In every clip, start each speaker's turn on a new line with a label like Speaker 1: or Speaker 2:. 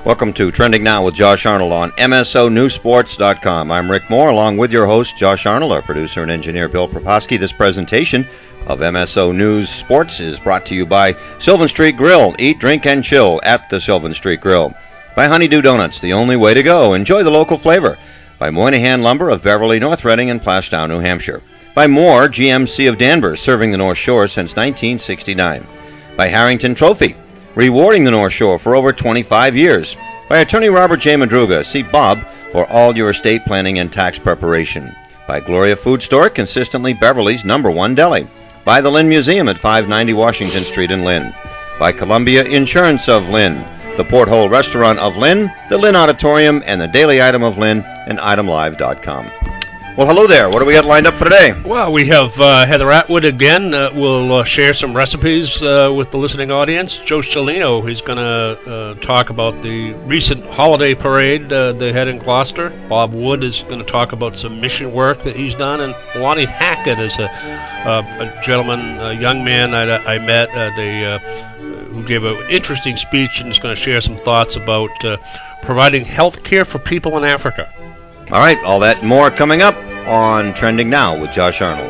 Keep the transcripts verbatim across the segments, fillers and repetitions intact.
Speaker 1: Welcome to Trending Now with Josh Arnold on M S O News Sports dot com. I'm Rick Moore, along with your host, Josh Arnold, our producer and engineer, Bill Proposki. This presentation of M S O News Sports is brought to you by Sylvan Street Grill. Eat, drink, and chill at the Sylvan Street Grill. By Honeydew Donuts, the only way to go. Enjoy the local flavor. By Moynihan Lumber of Beverly, North Reading, and Plastown, New Hampshire. By Moore, G M C of Danvers, serving the North Shore since nineteen sixty-nine. By Harrington Trophy, rewarding the North Shore for over twenty-five years. By Attorney Robert J. Madruga, see Bob for all your estate planning and tax preparation. By Gloria Food Store, consistently Beverly's number one deli. By the Lynn Museum at five ninety Washington Street in Lynn. By Columbia Insurance of Lynn, the Porthole Restaurant of Lynn, the Lynn Auditorium, and the Daily Item of Lynn, and item live dot com. Well, hello there. What do we got lined up for today?
Speaker 2: Well, we have uh, Heather Atwood again. Uh, we'll uh, share some recipes uh, with the listening audience. Joe Cellino, he's going to uh, talk about the recent holiday parade uh, they had in Gloucester. Bob Wood is going to talk about some mission work that he's done. And Lonnie Hackett is a, uh, a gentleman, a young man I, I met uh, they, uh, who gave an interesting speech and is going to share some thoughts about uh, providing health care for people in Africa.
Speaker 1: All right, all that and more coming up on Trending Now with Josh Arnold.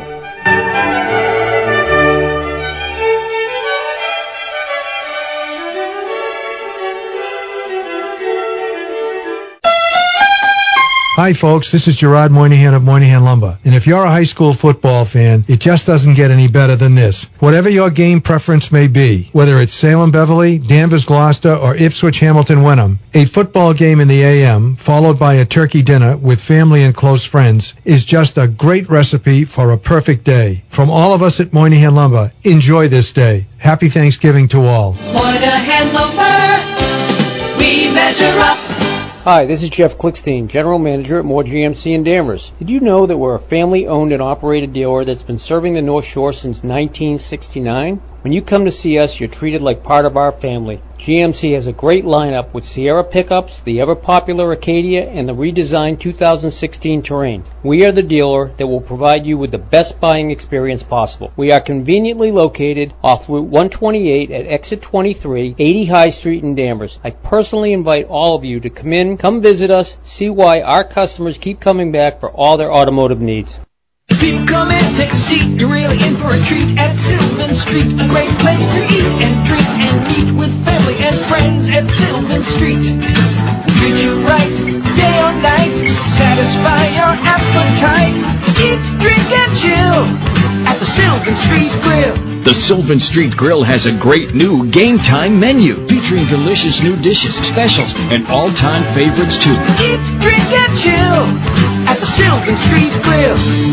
Speaker 3: Hi folks, this is Gerard Moynihan of Moynihan Lumber. And if you're a high school football fan, it just doesn't get any better than this. Whatever your game preference may be, whether it's Salem Beverly, Danvers Gloucester, or Ipswich Hamilton Wenham, a football game in the A M, followed by a turkey dinner with family and close friends, is just a great recipe for a perfect day. From all of us at Moynihan Lumber, enjoy this day. Happy Thanksgiving to all.
Speaker 4: Moynihan Lumber, we measure up.
Speaker 5: Hi, this is Jeff Klickstein, General Manager at Moore G M C in Danvers. Did you know that we're a family-owned and operated dealer that's been serving the North Shore since nineteen sixty-nine? When you come to see us, you're treated like part of our family. G M C has a great lineup with Sierra pickups, the ever-popular Acadia, and the redesigned two thousand sixteen Terrain. We are the dealer that will provide you with the best buying experience possible. We are conveniently located off Route one twenty-eight at exit twenty-three, eighty High Street in Danvers. I personally invite all of you to come in, come visit us, see why our customers keep coming back for all their automotive needs.
Speaker 4: People come in, take a seat, you're really in for a treat at Sylvan Street. A great place to eat and drink and meet with family and friends at Sylvan Street. We'll treat you right, day or night, satisfy your appetite. Eat, drink, and chill at the Sylvan Street Grill.
Speaker 6: The Sylvan Street Grill has a great new game time menu featuring delicious new dishes, specials, and all-time favorites too.
Speaker 4: Eat, drink, and chill at the Sylvan Street Grill.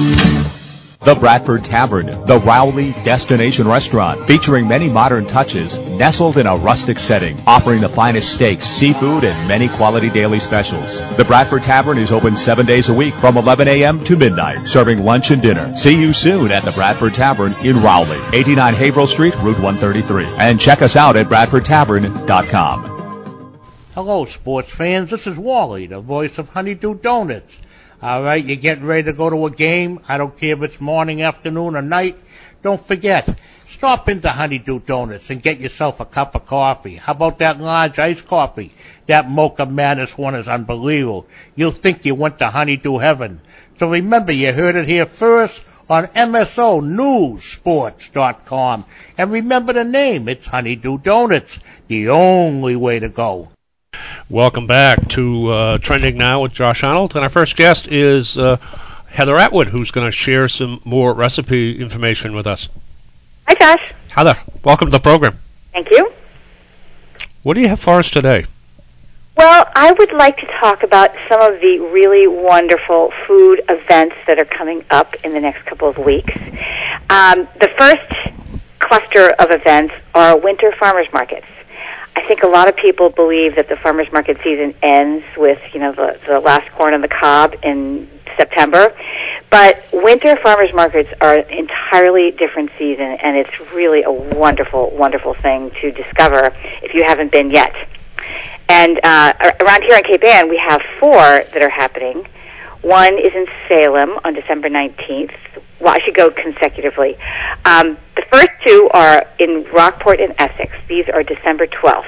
Speaker 7: The Bradford Tavern, the Rowley Destination Restaurant, featuring many modern touches, nestled in a rustic setting, offering the finest steaks, seafood, and many quality daily specials. The Bradford Tavern is open seven days a week from eleven a.m. to midnight, serving lunch and dinner. See you soon at the Bradford Tavern in Rowley, eighty-nine Haverhill Street, Route one thirty-three. And check us out at bradford tavern dot com.
Speaker 8: Hello, sports fans. This is Wally, the voice of Honeydew Donuts. All right, you're getting ready to go to a game. I don't care if it's morning, afternoon, or night. Don't forget, stop into Honeydew Donuts and get yourself a cup of coffee. How about that large iced coffee? That Mocha Madness one is unbelievable. You'll think you went to Honeydew Heaven. So remember, you heard it here first on M S O News Sports dot com. And remember the name. It's Honeydew Donuts, the only way to go.
Speaker 2: Welcome back to uh, Trending Now with Josh Arnold. And our first guest is uh, Heather Atwood, who's going to share some more recipe information with us.
Speaker 9: Hi, Josh.
Speaker 2: Heather, welcome to the program.
Speaker 9: Thank you.
Speaker 2: What do you have for us today?
Speaker 9: Well, I would like to talk about some of the really wonderful food events that are coming up in the next couple of weeks. Um, the first cluster of events are winter farmers markets. I think a lot of people believe that the farmers market season ends with, you know, the, the last corn on the cob in September. But winter farmers markets are an entirely different season, and it's really a wonderful, wonderful thing to discover if you haven't been yet. And uh, around here in Cape Ann, we have four that are happening. One is in Salem on December nineteenth. Well, I should go consecutively. Um, the first two are in Rockport and Essex. These are December twelfth.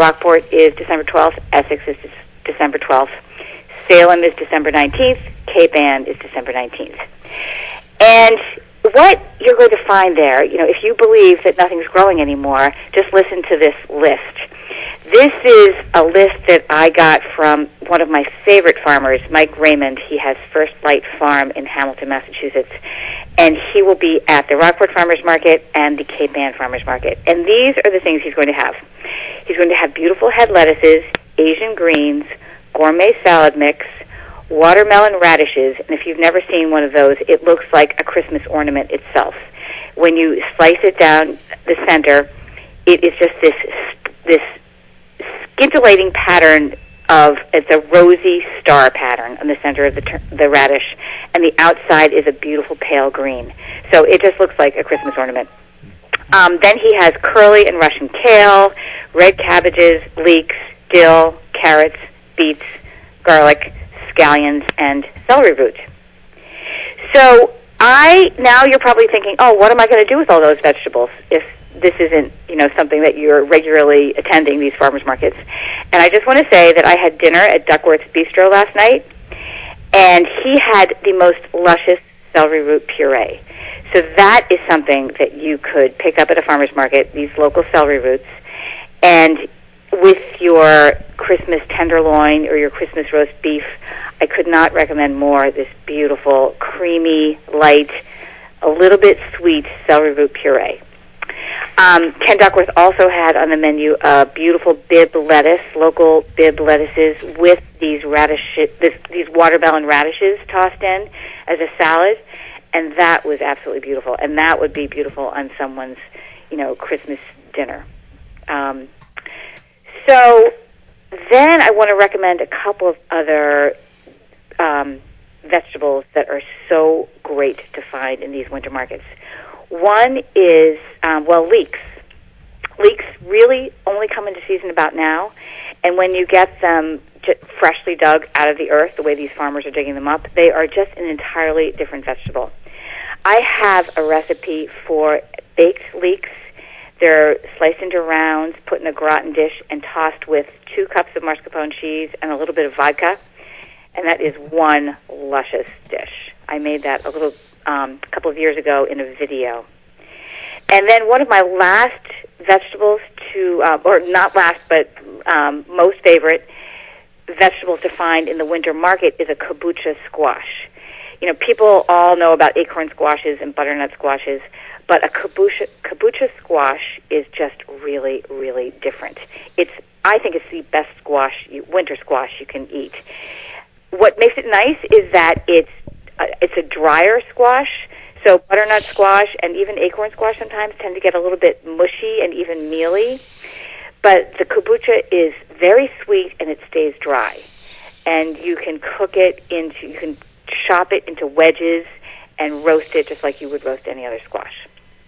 Speaker 9: Rockport is December twelfth. Essex is December twelfth. Salem is December nineteenth. Cape Ann is December nineteenth. And what you're going to find there, you know, if you believe that nothing's growing anymore, just listen to this list. This is a list that I got from one of my favorite farmers, Mike Raymond. He has First Light Farm in Hamilton, Massachusetts. And he will be at the Rockport Farmers Market and the Cape Ann Farmers Market. And these are the things he's going to have. He's going to have beautiful head lettuces, Asian greens, gourmet salad mix, watermelon radishes, and if you've never seen one of those, it looks like a Christmas ornament itself. When you slice it down the center, it is just this this scintillating pattern of, it's a rosy star pattern on the center of the, the radish, and the outside is a beautiful pale green. So it just looks like a Christmas ornament. Um, then he has curly and Russian kale, red cabbages, leeks, dill, carrots, beets, garlic, scallions, and celery root. So I, now you're probably thinking, oh, what am I going to do with all those vegetables if this isn't, you know, something that you're regularly attending, these farmers markets? And I just want to say that I had dinner at Duckworth's Bistro last night, and he had the most luscious celery root puree. So that is something that you could pick up at a farmer's market, these local celery roots, and with your Christmas tenderloin or your Christmas roast beef, I could not recommend more this beautiful, creamy, light, a little bit sweet celery root puree. Um, Ken Duckworth also had on the menu a beautiful Bibb lettuce, local Bibb lettuces with these radish, this, these watermelon radishes tossed in as a salad, and that was absolutely beautiful. And that would be beautiful on someone's, you know, Christmas dinner. Um, so then I want to recommend a couple of other um, vegetables that are so great to find in these winter markets. One is, um, well, leeks. Leeks really only come into season about now, and when you get them just freshly dug out of the earth, the way these farmers are digging them up, they are just an entirely different vegetable. I have a recipe for baked leeks. They're sliced into rounds, put in a gratin dish, and tossed with two cups of mascarpone cheese and a little bit of vodka, and that is one luscious dish. I made that a little um, a couple of years ago in a video. And then one of my last vegetables to, uh, or not last, but um, most favorite vegetables to find in the winter market is a kabocha squash. You know, people all know about acorn squashes and butternut squashes, but a kabocha, kabocha squash is just really, really different. It's, I think it's the best squash, you, winter squash you can eat. What makes it nice is that it's uh, it's a drier squash, so butternut squash and even acorn squash sometimes tend to get a little bit mushy and even mealy, but the kabocha is very sweet and it stays dry. And you can cook it into, you can chop it into wedges and roast it just like you would roast any other squash.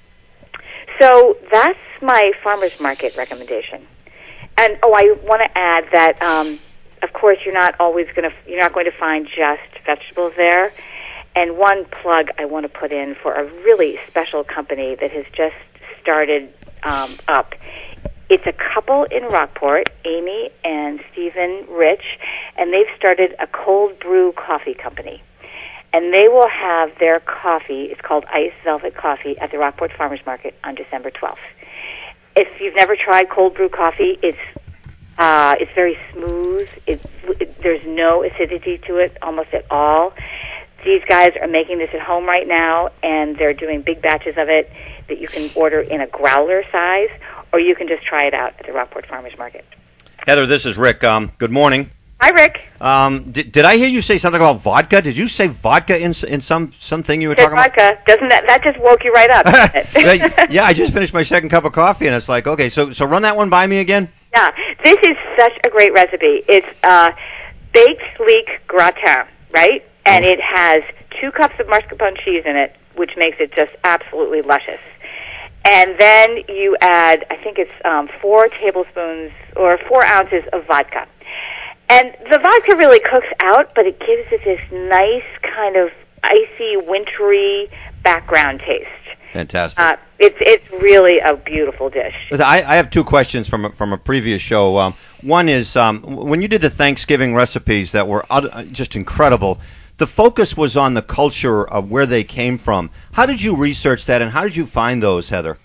Speaker 9: So that's my farmer's market recommendation. And oh, I want to add that, um, of course, you're not always going to, you're not going to find just vegetables there. And one plug I want to put in for a really special company that has just started um, up. It's a couple in Rockport, Amy and Stephen Rich, and they've started a cold brew coffee company. And they will have their coffee, it's called Ice Velvet Coffee, at the Rockport Farmers Market on December twelfth. If you've never tried cold brew coffee, it's uh, it's very smooth. It, it, there's no acidity to it almost at all. These guys are making this at home right now, and they're doing big batches of it that you can order in a growler size, or you can just try it out at the Rockport Farmers Market.
Speaker 1: Heather, this is Rick. Um, good morning.
Speaker 9: Hi, Rick.
Speaker 1: Um, did, did I hear you say something about vodka? Did you say vodka in in some something you were
Speaker 9: Said
Speaker 1: talking
Speaker 9: vodka.
Speaker 1: about?
Speaker 9: Doesn't that that just woke you right up?
Speaker 1: yeah, yeah, I just finished my second cup of coffee, and it's like, okay, so so run that one by me again.
Speaker 9: Yeah, this is such a great recipe. It's uh, baked leek gratin, right? And it has two cups of mascarpone cheese in it, which makes it just absolutely luscious. And then you add, I think it's um, four tablespoons or four ounces of vodka. And the vodka really cooks out, but it gives it this nice kind of icy, wintry background taste.
Speaker 1: Fantastic.
Speaker 9: Uh, it's it's really a beautiful dish.
Speaker 1: Listen, I, I have two questions from a, from a previous show. Um, one is um, when you did the Thanksgiving recipes that were uh, just incredible, the focus was on the culture of where they came from. How did you research that, and how did you find those, Heather?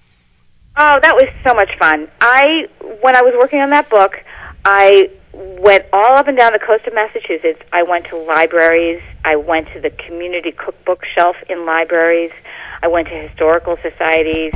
Speaker 9: Oh, that was so much fun. I when I was working on that book, I went all up and down the coast of Massachusetts. I went to libraries. I went to the community cookbook shelf in libraries. I went to historical societies.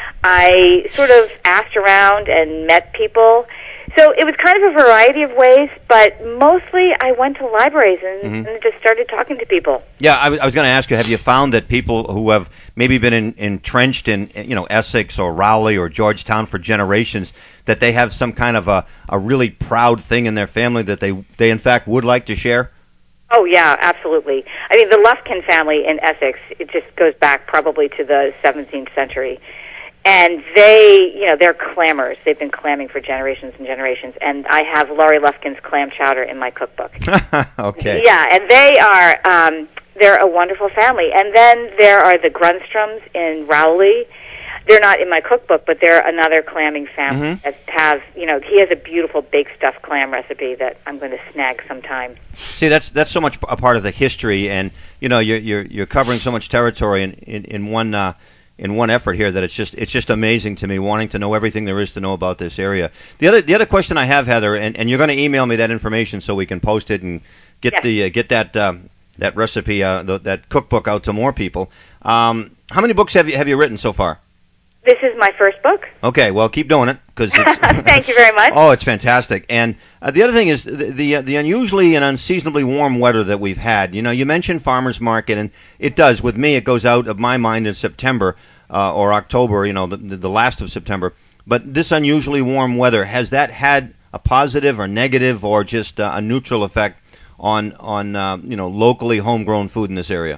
Speaker 9: I sort of asked around and met people. So it was kind of a variety of ways, but mostly I went to libraries and, mm-hmm. and just started talking to people.
Speaker 1: Yeah, I was, I was going to ask you, have you found that people who have maybe been in, entrenched in, you know, Essex or Rowley or Georgetown for generations, that they have some kind of a, a really proud thing in their family that they, they in fact would like to share?
Speaker 9: Oh, yeah, absolutely. I mean, the Lufkin family in Essex, it just goes back probably to the seventeenth century. And they, you know, they're clammers. They've been clamming for generations and generations. And I have Laurie Lufkin's clam chowder in my cookbook.
Speaker 1: Okay.
Speaker 9: Yeah, and they are, um, they're a wonderful family. And then there are the Grunstroms in Rowley. They're not in my cookbook, but they're another clamming family mm-hmm. that have, you know, he has a beautiful big stuffed clam recipe that I'm going to snag sometime.
Speaker 1: See, that's that's so much a part of the history, and you know, you're you're, you're covering so much territory in in, in one uh, in one effort here that it's just it's just amazing to me, wanting to know everything there is to know about this area. The other the other question I have, Heather, and, and you're going to email me that information so we can post it and get
Speaker 9: yes.
Speaker 1: the uh, get that um, that recipe uh, the, that cookbook out to more people. Um, how many books have you have you written so far?
Speaker 9: This is my first book.
Speaker 1: Okay, well, keep doing it. Cause it's
Speaker 9: Thank you very much.
Speaker 1: Oh, it's fantastic. And uh, the other thing is the, the, uh, the unusually and unseasonably warm weather that we've had. You know, you mentioned farmers market, and it does. With me, it goes out of my mind in September uh, or October, you know, the, the last of September. But this unusually warm weather, has that had a positive or negative or just uh, a neutral effect on, on uh, you know, locally homegrown food in this area?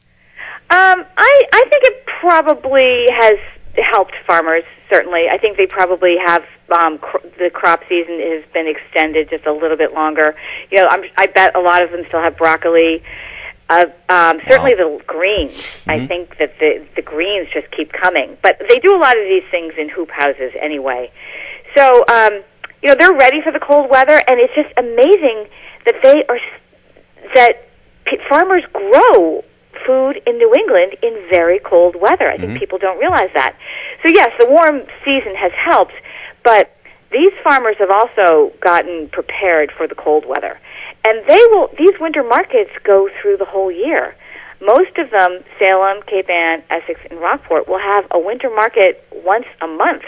Speaker 9: Um, I, I think it probably has helped farmers, certainly. I think they probably have, um, cr- the crop season has been extended just a little bit longer. You know, I'm, I bet a lot of them still have broccoli. Uh, um, certainly wow. the greens. Mm-hmm. I think that the, the greens just keep coming. But they do a lot of these things in hoop houses anyway. So, um, you know, they're ready for the cold weather, and it's just amazing that they are, that p- farmers grow food in New England in very cold weather. I think mm-hmm. people don't realize that. So yes, the warm season has helped, but these farmers have also gotten prepared for the cold weather. And they will, these winter markets go through the whole year. Most of them, Salem, Cape Ann, Essex, and Rockport, will have a winter market once a month.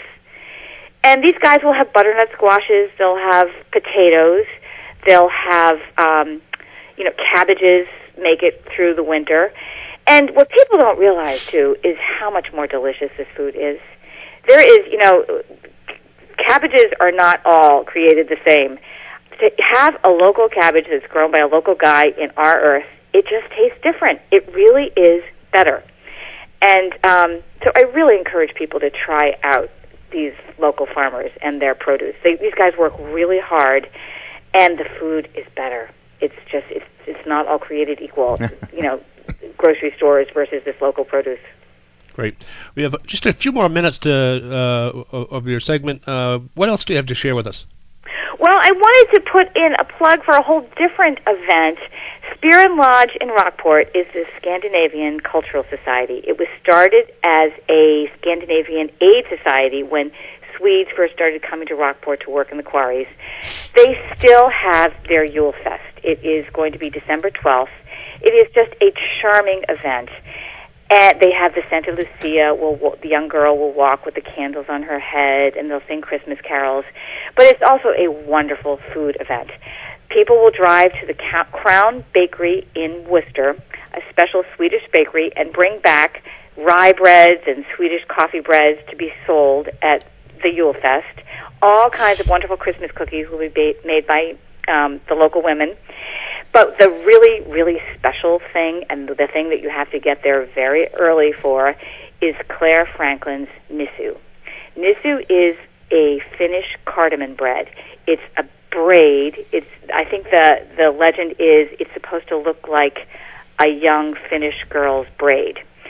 Speaker 9: And these guys will have butternut squashes, they'll have potatoes, they'll have, um, you know, cabbages, make it through the winter. And what people don't realize, too, is how much more delicious this food is. There is, you know, cabbages are not all created the same. To have a local cabbage that's grown by a local guy in our earth, it just tastes different. It really is better. And um, so I really encourage people to try out these local farmers and their produce. They, these guys work really hard, and the food is better. It's just, it's it's not all created equal, you know, grocery stores versus this local produce.
Speaker 2: Great. We have just a few more minutes to uh, of your segment. Uh, what else do you have to share with us?
Speaker 9: Well, I wanted to put in a plug for a whole different event. Spear and Lodge in Rockport is the Scandinavian Cultural Society. It was started as a Scandinavian aid society when Swedes first started coming to Rockport to work in the quarries. They still have their Yule Fest. It is going to be December twelfth. It is just a charming event. And they have the Santa Lucia, will, the young girl will walk with the candles on her head, and they'll sing Christmas carols. But it's also a wonderful food event. People will drive to the Crown Bakery in Worcester, a special Swedish bakery, and bring back rye breads and Swedish coffee breads to be sold at the Yule Fest. All kinds of wonderful Christmas cookies will be ba- made by um, the local women. But the really, really special thing, and the thing that you have to get there very early for, is Claire Franklin's Nissu. Nissu is a Finnish cardamom bread. It's a braid. It's, I think the, the legend is it's supposed to look like a young Finnish girl's braid.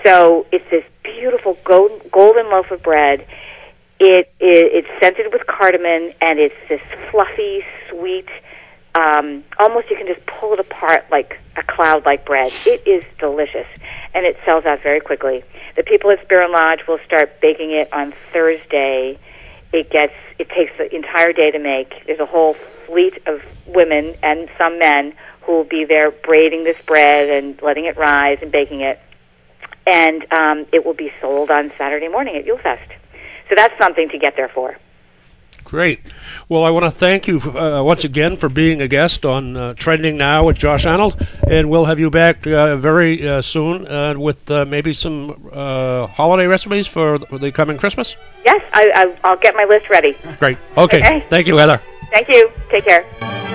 Speaker 9: So it's this beautiful golden, golden loaf of bread. It, it it's scented with cardamom, and it's this fluffy, sweet. Um, almost you can just pull it apart like a cloud-like bread. It is delicious, and it sells out very quickly. The people at Spear and Lodge will start baking it on Thursday. It gets it takes the entire day to make. There's a whole fleet of women and some men who will be there braiding this bread and letting it rise and baking it. And um, it will be sold on Saturday morning at Yule Fest. So that's something to get there for.
Speaker 2: Great. Well, I want to thank you uh, once again for being a guest on uh, Trending Now with Josh Arnold, and we'll have you back uh, very uh, soon uh, with uh, maybe some uh, holiday recipes for the coming Christmas.
Speaker 9: Yes, I, I, I'll get my list ready.
Speaker 2: Great. Okay. okay. Thank you, Heather.
Speaker 9: Thank you. Take care.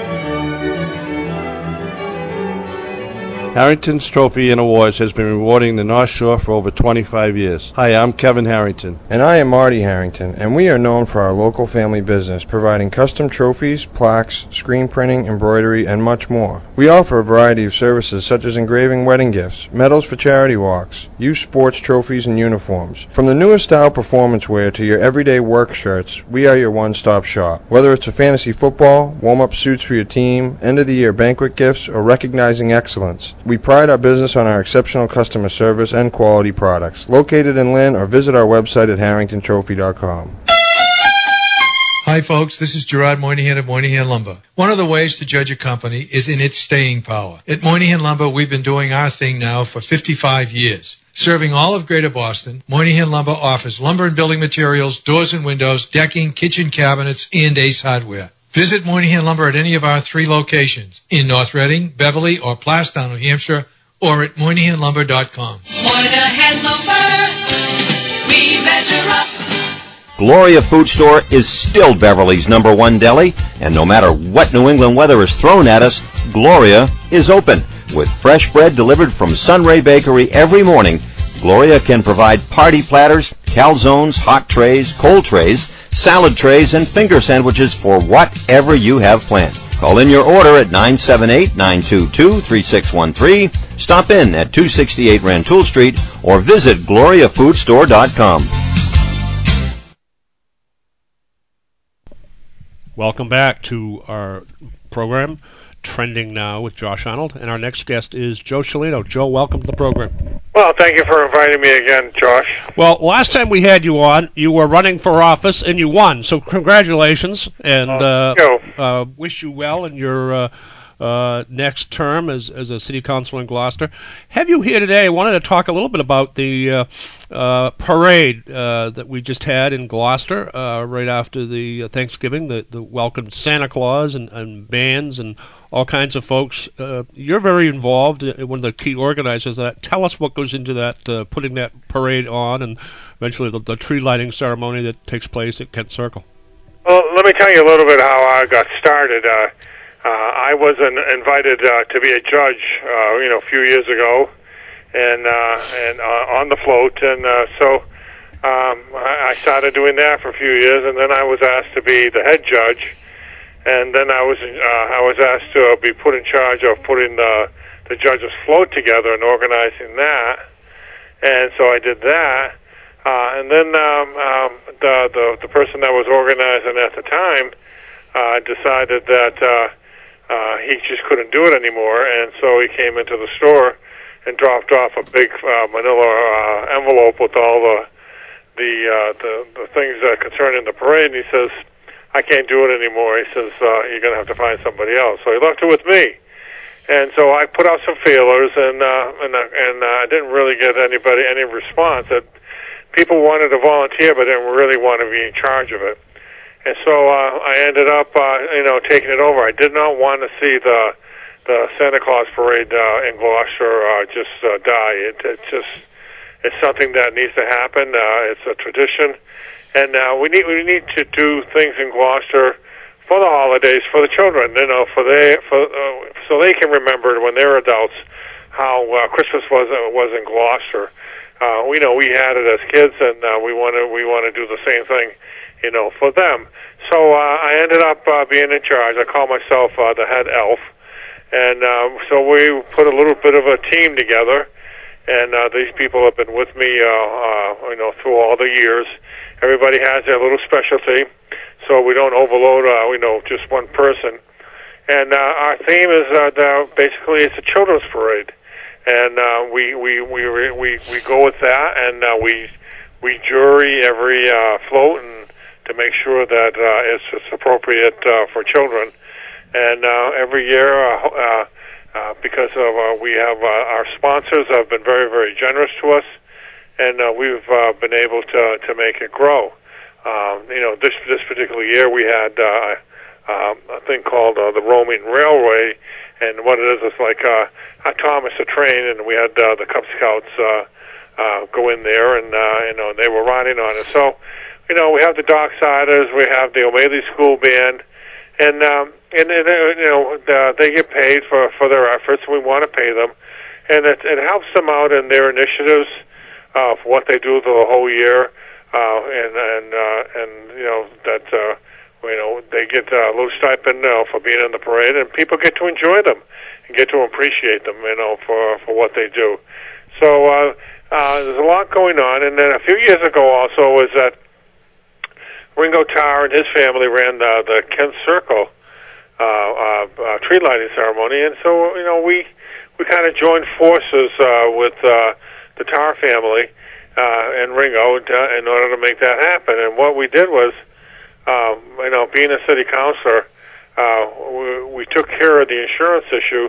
Speaker 10: Harrington's Trophy and Awards has been rewarding the North Shore for over twenty-five years. Hi, I'm Kevin Harrington.
Speaker 11: And I am Marty Harrington, and we are known for our local family business, providing custom trophies, plaques, screen printing, embroidery, and much more. We offer a variety of services such as engraving wedding gifts, medals for charity walks, youth sports trophies, and uniforms. From the newest style performance wear to your everyday work shirts, we are your one-stop shop. Whether it's a fantasy football, warm-up suits for your team, end-of-the-year banquet gifts, or recognizing excellence, we pride our business on our exceptional customer service and quality products. Located in Lynn, or visit our website at harrington trophy dot com.
Speaker 3: Hi, folks. This is Gerard Moynihan of Moynihan Lumber. One of the ways to judge a company is in its staying power. At Moynihan Lumber, we've been doing our thing now for fifty-five years. Serving all of Greater Boston, Moynihan Lumber offers lumber and building materials, doors and windows, decking, kitchen cabinets, and Ace Hardware. Visit Moynihan Lumber at any of our three locations in North Reading, Beverly, or Plastown, New Hampshire, or at moynihan lumber dot com.
Speaker 4: Moynihan Lumber, we measure up.
Speaker 1: Gloria Food Store is still Beverly's number one deli, and no matter what New England weather is thrown at us, Gloria is open. With fresh bread delivered from Sunray Bakery every morning, Gloria can provide party platters, calzones, hot trays, cold trays, salad trays, and finger sandwiches for whatever you have planned. Call in your order at nine seven eight, nine two two, three six one three, stop in at two sixty-eight Rantoul Street, or visit gloria food store dot com.
Speaker 2: Welcome back to our program, Trending Now with Josh Arnold, and our next guest is Joe Cellino. Joe, welcome to the program.
Speaker 12: Well, thank you for inviting me again, Josh.
Speaker 2: Well, last time we had you on, you were running for office and you won, so congratulations, and uh, uh, wish you well in your uh, uh, next term as, as a city councilor in Gloucester. Have you here today? I wanted to talk a little bit about the uh, uh, parade uh, that we just had in Gloucester uh, right after the uh, Thanksgiving, the, the welcome Santa Claus and, and bands and all kinds of folks. Uh, you're very involved, uh, one of the key organizers of that. Tell us what goes into that, uh, putting that parade on, and eventually the, the tree lighting ceremony that takes place at Kent Circle.
Speaker 12: Well, let me tell you a little bit how I got started. Uh, uh, I was an, invited uh, to be a judge, uh, you know, a few years ago, and uh, and uh, on the float, and uh, so um, I, I started doing that for a few years, and then I was asked to be the head judge. And then I was uh, I was asked to be put in charge of putting the the judges' float together and organizing that, and so I did that. Uh, and then um, um, the, the the person that was organizing at the time uh, decided that uh, uh, he just couldn't do it anymore, and so he came into the store and dropped off a big uh, Manila uh, envelope with all the the uh, the, the things uh, concerning the parade. And he says, I can't do it anymore. He says, uh, you're going to have to find somebody else. So he left it with me. And so I put out some feelers, and uh, and, uh, and uh, I didn't really get anybody, any response. That people wanted to volunteer, but didn't really want to be in charge of it. And so uh, I ended up, uh, you know, taking it over. I did not want to see the the Santa Claus parade uh, in Gloucester uh, just uh, die. It, it just it's something that needs to happen. Uh, it's a tradition. And uh, we need we need to do things in Gloucester for the holidays for the children, you know, for they for uh, so they can remember when they're adults how uh, Christmas was uh, was in Gloucester. Uh, we know we had it as kids, and uh, we want to we want to do the same thing, you know, for them. So uh, I ended up uh, being in charge. I call myself uh, the head elf, and uh, so we put a little bit of a team together. and uh, these people have been with me, uh, uh, you know, through all the years. Everybody has their little specialty, so we don't overload, uh, you know, just one person. And uh, our theme is uh, the, basically it's a children's parade, and uh, we we we we we go with that, and uh, we we jury every uh, float and to make sure that uh, it's, it's appropriate uh, for children. And uh, every year, uh, uh, uh, because of uh, we have uh, our sponsors have been very very generous to us, and uh, we've uh, been able to to make it grow. Um, you know, this this particular year we had. Uh, Um, a thing called uh, the Roaming Railway, and what it is is like uh, a Thomas a train, and we had uh, the Cub Scouts uh, uh, go in there, and uh, you know they were riding on it. So, you know, we have the Docksiders, we have the O'Malley School Band, and um, and, and uh, you know the, they get paid for for their efforts. We want to pay them, and it, it helps them out in their initiatives uh, for what they do the whole year, uh, and and uh, and you know that. Uh, You know, they get a little stipend uh, for being in the parade, and people get to enjoy them and get to appreciate them, you know, for for what they do. So uh, uh, there's a lot going on. And then a few years ago, also, was that Ringo Tarr and his family ran the, the Kent Circle uh, uh, uh, tree lighting ceremony, and so you know we we kind of joined forces uh, with uh, the Tarr family uh, and Ringo to, in order to make that happen. And what we did was. Um, you know, being a city councilor, uh, we, we took care of the insurance issue.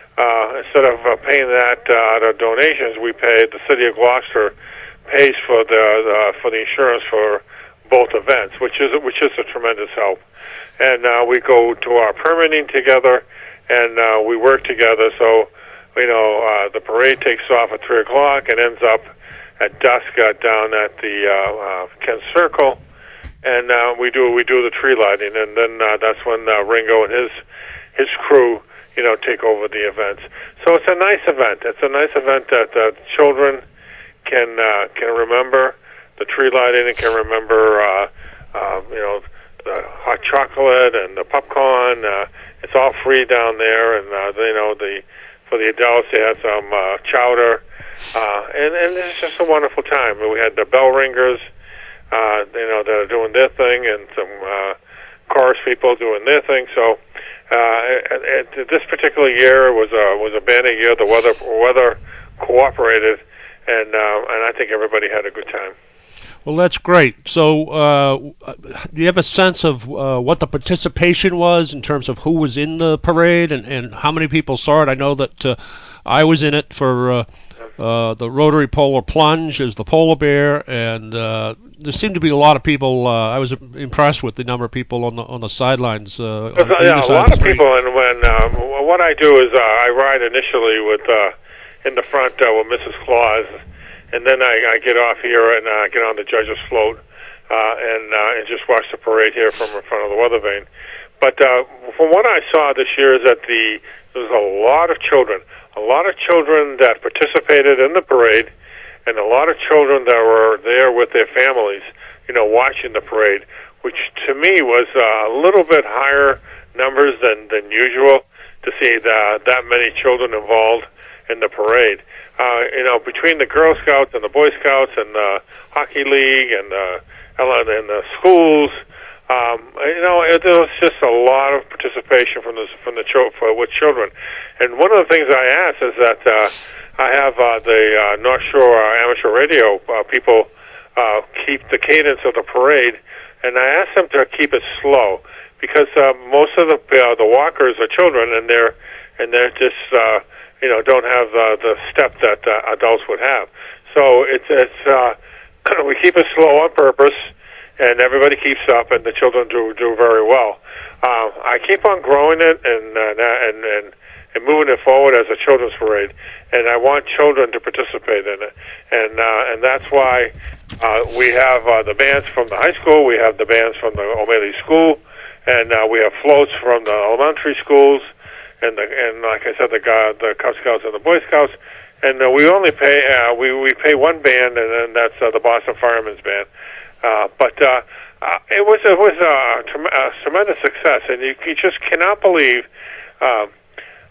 Speaker 12: Uh, instead of uh, paying that uh, out of donations, we paid, the city of Gloucester pays for the uh, for the insurance for both events, which is which is a tremendous help. And uh, we go to our permitting together, and uh, we work together. So, you know, uh, the parade takes off at three o'clock and ends up at dusk uh, down at the uh, uh, Kent Circle. And uh, we do we do the tree lighting, and then uh, that's when uh, Ringo and his his crew, you know, take over the events. So it's a nice event. It's a nice event that uh, children can uh, can remember the tree lighting and can remember, uh, uh, you know, the hot chocolate and the popcorn. Uh, it's all free down there, and uh, you know, the for the adults they had some uh, chowder, uh, and and it's just a wonderful time. We had the bell ringers. Uh, you know, that are doing their thing, and some uh, chorus people doing their thing. So, uh, at, at this particular year was a was a banner year. The weather weather cooperated, and uh, and I think everybody had a good time.
Speaker 2: Well, that's great. So, uh, do you have a sense of uh, what the participation was in terms of who was in the parade and, and how many people saw it? I know that uh, I was in it for. Uh, Uh, the Rotary Polar Plunge is the polar bear, and uh, there seemed to be a lot of people. Uh, I was impressed with the number of people on the on the sidelines. Uh, on
Speaker 12: yeah, a lot of people. And when um, what I do is uh, I ride initially with uh, in the front uh, with Missus Claus, and then I, I get off here and uh, get on the judge's float uh, and uh, and just watch the parade here from in front of the weather vane. But uh, from what I saw this year is that the there was a lot of children. A lot of children that participated in the parade, and a lot of children that were there with their families, you know, watching the parade, which to me was uh, a little bit higher numbers than, than usual to see the, that many children involved in the parade. Uh, you know, between the Girl Scouts and the Boy Scouts and the Hockey League and the, and the schools, Um, you know, it, there was just a lot of participation from the from the cho- for, with children, and one of the things I asked is that uh, I have uh, the uh, North Shore uh, amateur radio uh, people uh, keep the cadence of the parade, and I asked them to keep it slow because uh, most of the uh, the walkers are children, and they're and they're just uh, you know don't have uh, the step that uh, adults would have. So it's it's uh, we keep it slow on purpose. And everybody keeps up, and the children do do very well. Uh, I keep on growing it and, uh, and and and moving it forward as a children's parade, and I want children to participate in it, and uh, and that's why uh, we have uh, the bands from the high school, we have the bands from the O'Malley School, and uh, we have floats from the elementary schools, and the, and like I said, the the Cub Scouts and the Boy Scouts, and uh, we only pay uh, we we pay one band, and then that's uh, the Boston Firemen's Band. Uh, but uh, uh, it was it was a, a tremendous success, and you, you just cannot believe uh,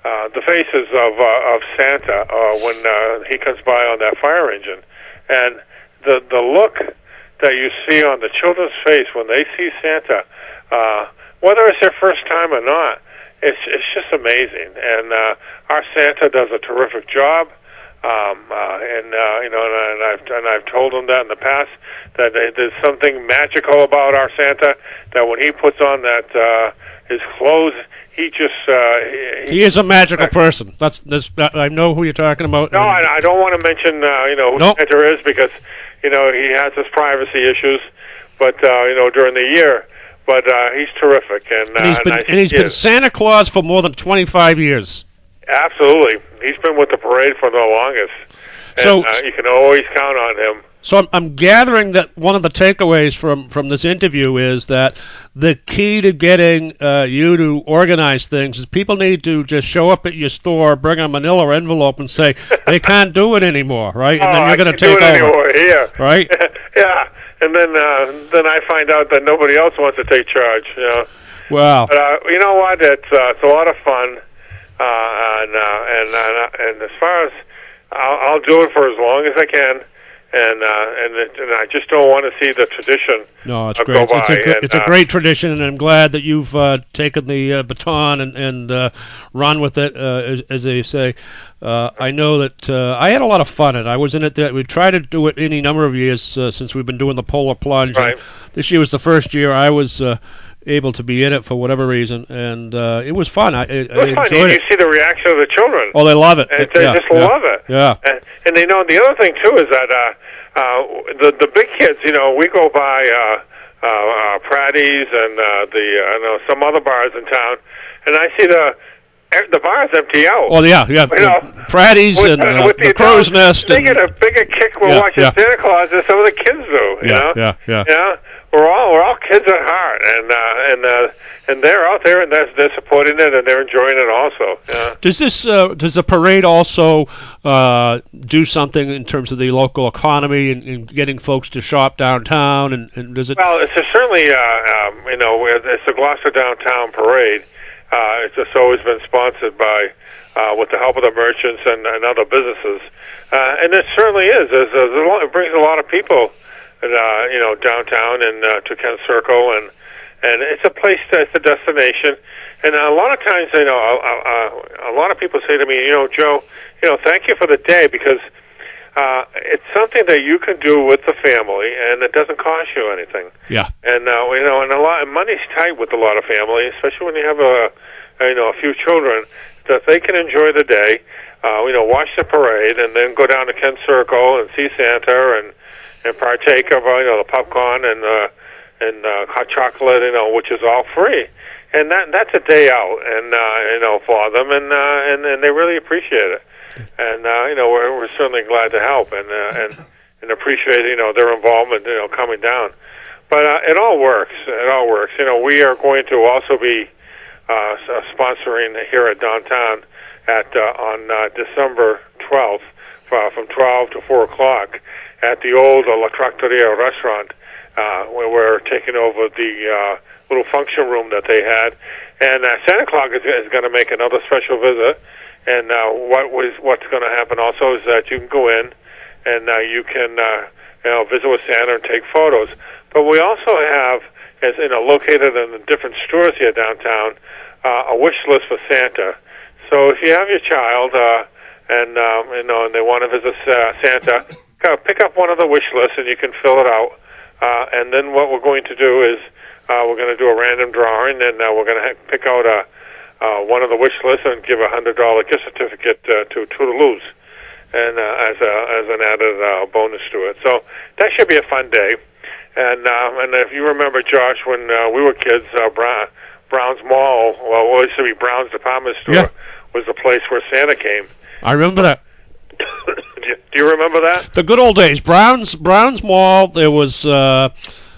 Speaker 12: uh, the faces of uh, of Santa uh, when uh, he comes by on that fire engine, and the the look that you see on the children's face when they see Santa, uh, whether it's their first time or not, it's it's just amazing. And uh, our Santa does a terrific job. Um, uh, and uh, you know, and, and I've and I've told them that in the past that there's something magical about our Santa. That when he puts on that uh, his clothes, he just uh, he,
Speaker 2: he is a magical person. That's, that's I know who you're talking about.
Speaker 12: No, I, I don't want to mention uh, you know who
Speaker 2: nope.
Speaker 12: Santa is because you know he has his privacy issues. But uh, you know during the year, but uh, he's terrific, and, uh,
Speaker 2: and he's been
Speaker 12: and, I,
Speaker 2: and he's
Speaker 12: he
Speaker 2: been
Speaker 12: is.
Speaker 2: Santa Claus for more than twenty-five years.
Speaker 12: Absolutely, he's been with the parade for the longest, and
Speaker 2: so,
Speaker 12: uh, you can always count on him.
Speaker 2: So I'm, I'm gathering that one of the takeaways from, from this interview is that the key to getting uh, you to organize things is people need to just show up at your store, bring a manila envelope, and say they can't do it anymore, right? And
Speaker 12: oh,
Speaker 2: then you're going to take
Speaker 12: do it
Speaker 2: over,
Speaker 12: anymore, yeah.
Speaker 2: right?
Speaker 12: yeah, and then uh, then I find out that nobody else wants to take charge. You know.
Speaker 2: Wow.
Speaker 12: But uh, you know what? It's uh, it's a lot of fun. Uh, and, uh, and, uh, and as far as I'll, I'll do it for as long as I can, and uh, and, it, and I just don't want to see the tradition.
Speaker 2: No, it's
Speaker 12: uh,
Speaker 2: great.
Speaker 12: Go
Speaker 2: It's,
Speaker 12: by.
Speaker 2: a,
Speaker 12: and,
Speaker 2: it's a
Speaker 12: uh,
Speaker 2: great tradition, and I'm glad that you've uh, taken the uh, baton and, and uh, run with it, uh, as, as they say. Uh, I know that uh, I had a lot of fun, and I was in it. That we tried to do it any number of years uh, since we've been doing the polar plunge.
Speaker 12: Right.
Speaker 2: And this year was the first year I was uh, able to be in it for whatever reason, and uh, it was fun. I, I,
Speaker 12: it was
Speaker 2: I
Speaker 12: fun.
Speaker 2: enjoyed
Speaker 12: You,
Speaker 2: it.
Speaker 12: you see the reaction of the children.
Speaker 2: Oh, they love it.
Speaker 12: And they
Speaker 2: yeah,
Speaker 12: just
Speaker 2: yeah,
Speaker 12: love it.
Speaker 2: Yeah.
Speaker 12: And, and they know the other thing too is that uh, uh, the the big kids. You know, we go by uh, uh, uh, Pratty's and uh, the uh, you know some other bars in town, and I see the. The bar's empty out.
Speaker 2: Oh yeah, yeah.
Speaker 12: You know,
Speaker 2: Pratty's
Speaker 12: with,
Speaker 2: and uh,
Speaker 12: with
Speaker 2: the,
Speaker 12: the
Speaker 2: Crow's
Speaker 12: adults,
Speaker 2: Nest.
Speaker 12: They
Speaker 2: and,
Speaker 12: get a bigger kick when
Speaker 2: yeah,
Speaker 12: watching
Speaker 2: yeah.
Speaker 12: Santa Claus than some of the kids do. You
Speaker 2: yeah,
Speaker 12: know?
Speaker 2: yeah, yeah,
Speaker 12: yeah. We're all we're all kids at heart, and uh, and uh, and they're out there and they're, they're supporting it and they're enjoying it also. Yeah.
Speaker 2: Does this uh, does the parade also uh, do something in terms of the local economy and, and getting folks to shop downtown? And, and does it?
Speaker 12: Well, it's a certainly uh, um, you know it's the Gloucester Downtown Parade. Uh, it's just always been sponsored by, uh, with the help of the merchants and, and other businesses, uh, and it certainly is. There's, there's a lot, it brings a lot of people, uh, you know, downtown and uh, to Kent Circle, and and it's a place that's a destination. And a lot of times, you know, a, a, a lot of people say to me, you know, Joe, you know, thank you for the day because uh, it's something that you can do with the family, and it doesn't cost you anything.
Speaker 2: Yeah.
Speaker 12: And uh, you know, and a lot, and money's tight with a lot of families, especially when you have a, you know, a few children, that they can enjoy the day, uh, you know, watch the parade, and then go down to Kent Circle and see Santa and and partake of, uh, you know, the popcorn and uh, and uh, hot chocolate, you know, which is all free. And that that's a day out, and uh, you know, for them, and uh, and and they really appreciate it. And uh, you know, we're we're certainly glad to help and uh, and and appreciate you know their involvement, you know, coming down. But uh, it all works. It all works. You know, we are going to also be uh, sponsoring here at downtown at uh, on uh, December twelfth uh, from twelve to four o'clock at the old uh, La Trattoria restaurant, uh, where we're taking over the uh, little function room that they had. And uh, Santa Claus is, is going to make another special visit. And uh, what was what's going to happen also is that you can go in and uh, you can uh, you know visit with Santa and take photos. But we also have, as you know, located in the different stores here downtown, uh, a wish list for Santa. So if you have your child uh, and um, you know and they want to visit uh, Santa, pick up one of the wish lists and you can fill it out. Uh, and then what we're going to do is uh, we're going to do a random drawing, and uh, we're going to ha- pick out a. Uh, one of the wish lists and give a hundred dollar gift certificate uh, to Toodaloo's, and uh, as a as an added uh, bonus to it. So that should be a fun day. And uh, and if you remember, Josh, when uh, we were kids, uh, Brown, Brown's Mall, well, it used to be Brown's Department Store,
Speaker 2: yeah.
Speaker 12: was the place where Santa came.
Speaker 2: I remember that.
Speaker 12: do, you, do you remember that?
Speaker 2: The good old days. Brown's Brown's Mall. There was. Uh,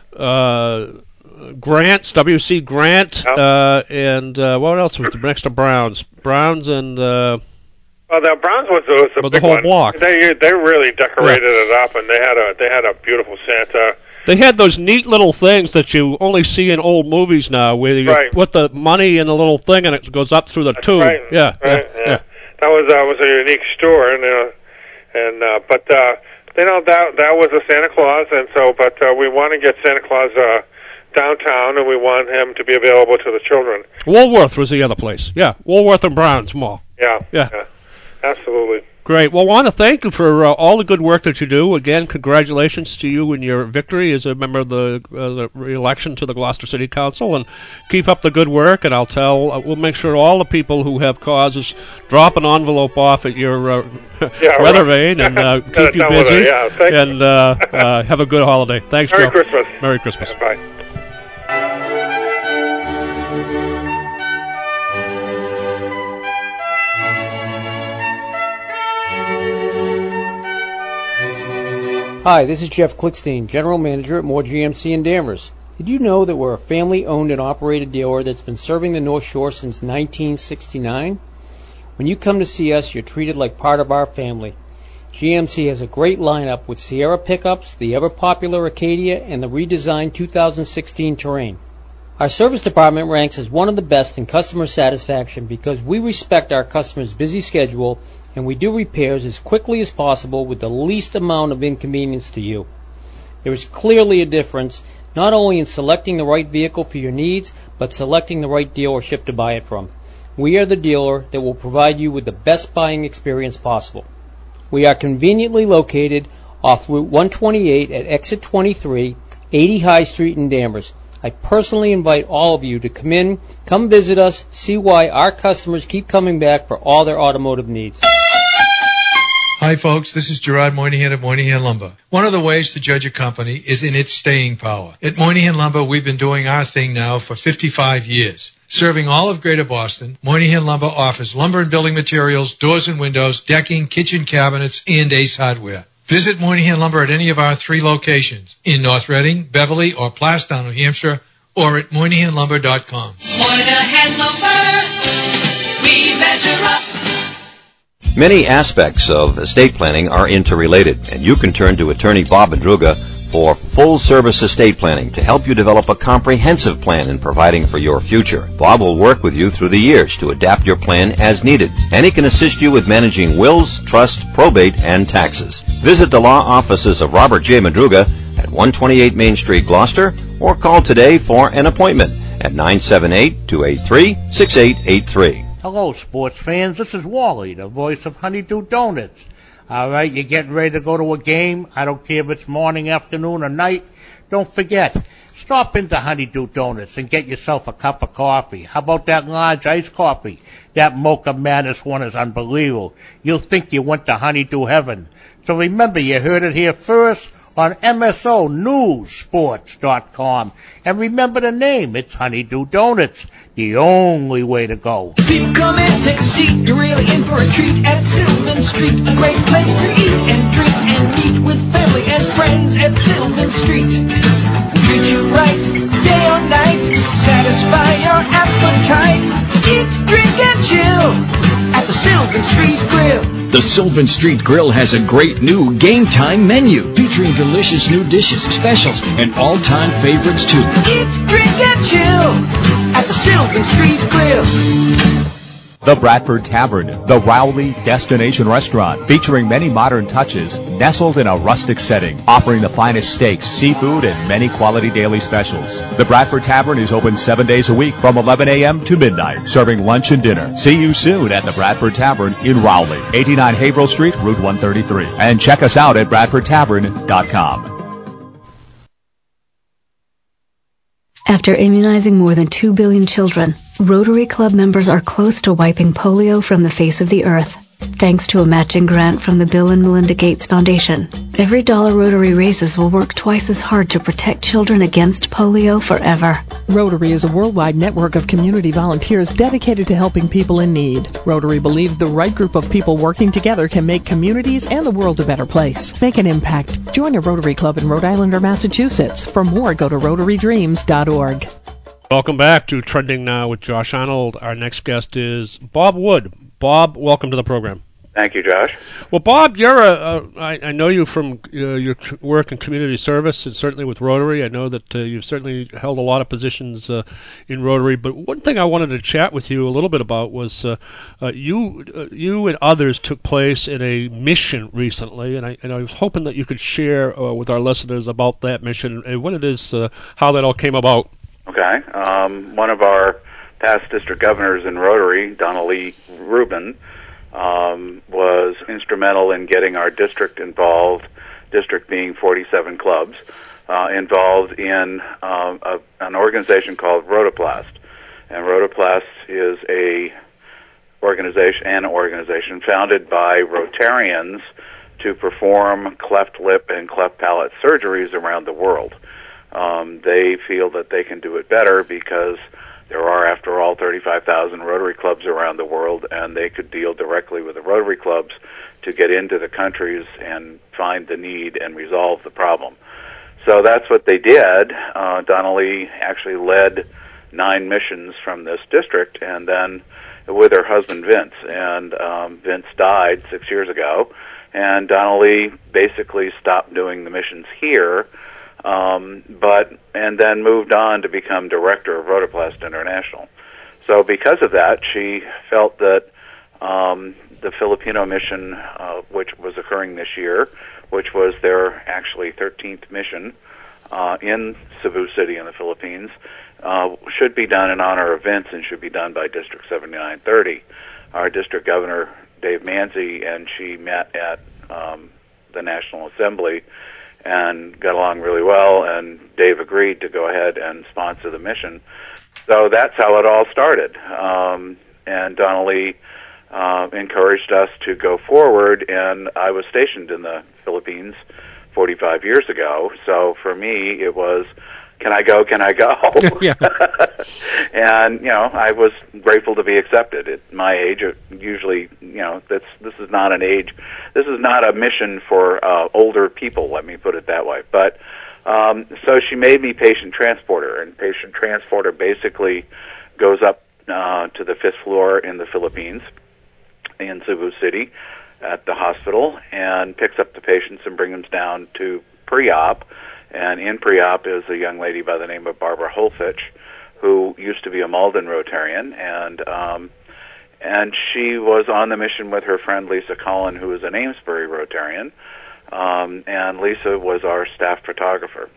Speaker 2: uh, Grant's, W C Grant,
Speaker 12: yep.
Speaker 2: uh, and uh, what else was next to Brown's? Brown's and... Uh,
Speaker 12: well, the Brown's was, was a
Speaker 2: well,
Speaker 12: big
Speaker 2: the whole
Speaker 12: one.
Speaker 2: block.
Speaker 12: They they really decorated
Speaker 2: yeah.
Speaker 12: it up, and they had a they had a beautiful Santa.
Speaker 2: They had those neat little things that you only see in old movies now, where you
Speaker 12: Right.
Speaker 2: put the money in a little thing and it goes up through the
Speaker 12: That's
Speaker 2: tube.
Speaker 12: right.
Speaker 2: Yeah,
Speaker 12: Right,
Speaker 2: yeah,
Speaker 12: yeah. That was that was a unique store, and uh, and uh, but uh, you know that that was a Santa Claus, and so but uh, we want to get Santa Claus uh, downtown, and we want him to be available to the children.
Speaker 2: Woolworth was the other place. Yeah, Woolworth and Browns Mall.
Speaker 12: Yeah,
Speaker 2: Yeah.
Speaker 12: yeah, absolutely.
Speaker 2: Great. Well, I want to thank you for uh, all the good work that you do. Again, congratulations to you and your victory as a member of the, uh, the re-election to the Gloucester City Council. And keep up the good work. And I'll tell, uh, we'll make sure all the people who have causes drop an envelope off at your uh,
Speaker 12: Yeah,
Speaker 2: weather
Speaker 12: right.
Speaker 2: vane and uh,
Speaker 12: Got
Speaker 2: keep
Speaker 12: it
Speaker 2: you
Speaker 12: done with
Speaker 2: busy.
Speaker 12: it, yeah, thank you.
Speaker 2: and uh, uh, have a good holiday. Thanks,
Speaker 12: Merry
Speaker 2: Joe.
Speaker 12: Christmas.
Speaker 2: Merry Christmas.
Speaker 12: Yeah, bye.
Speaker 5: Hi, this is Jeff Klickstein, General Manager at Moore G M C in Danvers. Did you know that we're a family-owned and operated dealer that's been serving the North Shore since nineteen sixty-nine? When you come to see us, you're treated like part of our family. G M C has a great lineup with Sierra pickups, the ever-popular Acadia, and the redesigned two thousand sixteen Terrain. Our service department ranks as one of the best in customer satisfaction because we respect our customers' busy schedule and we do repairs as quickly as possible with the least amount of inconvenience to you. There is clearly a difference not only in selecting the right vehicle for your needs, but selecting the right dealership to buy it from. We are the dealer that will provide you with the best buying experience possible. We are conveniently located off Route one twenty-eight at exit twenty-three, eighty High Street in Danvers. I personally invite all of you to come in, come visit us, see why our customers keep coming back for all their automotive needs.
Speaker 3: Hi, folks. This is Gerard Moynihan of Moynihan Lumber. One of the ways to judge a company is in its staying power. At Moynihan Lumber, we've been doing our thing now for fifty-five years. Serving all of Greater Boston, Moynihan Lumber offers lumber and building materials, doors and windows, decking, kitchen cabinets, and Ace Hardware. Visit Moynihan Lumber at any of our three locations in North Reading, Beverly, or Plastown, New Hampshire, or at Moynihan Lumber dot com.
Speaker 4: Moynihan Lumber, we measure up.
Speaker 1: Many aspects of estate planning are interrelated, and you can turn to attorney Bob Madruga for full-service estate planning to help you develop a comprehensive plan in providing for your future. Bob will work with you through the years to adapt your plan as needed, and he can assist you with managing wills, trust, probate, and taxes. Visit the law offices of Robert J. Madruga at one twenty-eight Main Street, Gloucester, or call today for an appointment at nine seven eight, two eight three, six eight eight three.
Speaker 8: Hello, sports fans. This is Wally, the voice of Honeydew Donuts. All right, you're getting ready to go to a game. I don't care if it's morning, afternoon, or night. Don't forget, stop into Honeydew Donuts and get yourself a cup of coffee. How about that large iced coffee? That Mocha Madness one is unbelievable. You'll think you went to Honeydew Heaven. So remember, you heard it here first on M S O News Sports dot com. And remember the name, it's Honeydew Donuts, the only way to go.
Speaker 4: People come in, take a seat, you're really in for a treat at Sylvan Street. A great place to eat and drink and meet with family and friends at Sylvan Street. Treat you right, day or night, satisfy your appetite. Eat, drink, and chill at the Sylvan Street Grill.
Speaker 6: The Sylvan Street Grill has a great new game time menu featuring delicious new dishes, specials, and all-time favorites too.
Speaker 4: Eat, drink, and chill at the Sylvan Street Grill.
Speaker 7: The Bradford Tavern, the Rowley Destination Restaurant, featuring many modern touches, nestled in a rustic setting, offering the finest steaks, seafood, and many quality daily specials. The Bradford Tavern is open seven days a week from eleven a.m. to midnight, serving lunch and dinner. See you soon at the Bradford Tavern in Rowley, eighty-nine Haverhill Street, Route one thirty-three. And check us out at bradford tavern dot com.
Speaker 13: After immunizing more than two billion children, Rotary Club members are close to wiping polio from the face of the earth, thanks to a matching grant from the Bill and Melinda Gates Foundation. Every dollar Rotary raises will work twice as hard to protect children against polio forever.
Speaker 14: Rotary is a worldwide network of community volunteers dedicated to helping people in need. Rotary believes the right group of people working together can make communities and the world a better place. Make an impact. Join a Rotary Club in Rhode Island or Massachusetts. For more, go to rotary dreams dot org.
Speaker 2: Welcome back to Trending Now with Josh Arnold. Our next guest is Bob Wood. Bob, welcome to the program.
Speaker 15: Thank you, Josh.
Speaker 2: Well, Bob, you're a, a I, I know you from uh, your c- work in community service and certainly with Rotary. I know that uh, you've certainly held a lot of positions uh, in Rotary. But one thing I wanted to chat with you a little bit about was uh, uh, you uh, you and others took place in a mission recently, and I, and I was hoping that you could share uh, with our listeners about that mission and what it is, uh, how that all came about.
Speaker 15: Okay. Um, one of our past district governors in Rotary, Donnelly Rubin, Um, was instrumental in getting our district involved, district being forty-seven clubs, uh, involved in uh, a, an organization called Rotoplast. And Rotoplast is a organization, an organization founded by Rotarians to perform cleft lip and cleft palate surgeries around the world. Um, they feel that they can do it better because there are, after all, thirty-five thousand Rotary clubs around the world, and they could deal directly with the Rotary clubs to get into the countries and find the need and resolve the problem. So that's what they did. Uh, Donnelly actually led nine missions from this district, and then with her husband, Vince. And um, Vince died six years ago, and Donnelly basically stopped doing the missions here, Um, but and then moved on to become director of Rotoplast International. So because of that, she felt that um, the Filipino mission, uh, which was occurring this year, which was their actually thirteenth mission uh, in Cebu City in the Philippines, uh, should be done in honor of Vince and should be done by District seventy-nine thirty. Our district governor, Dave Manzi, and she met at um, the National Assembly and got along really well, and Dave agreed to go ahead and sponsor the mission. So that's how it all started. Um, and Donnelly uh, encouraged us to go forward, and I was stationed in the Philippines forty-five years ago. So for me, it was, can I go, can I go?
Speaker 2: Yeah.
Speaker 15: And, you know, I was grateful to be accepted. At my age, it usually, you know, that's, this is not an age, this is not a mission for uh, older people, let me put it that way. But, um, so she made me patient transporter, and patient transporter basically goes up uh, to the fifth floor in the Philippines, in Cebu City, at the hospital, and picks up the patients and brings them down to pre-op. And in pre-op is a young lady by the name of Barbara Holfitch, who used to be a Malden Rotarian, and um, and she was on the mission with her friend Lisa Collin, who is an Amesbury Rotarian, um, and Lisa was our staff photographer.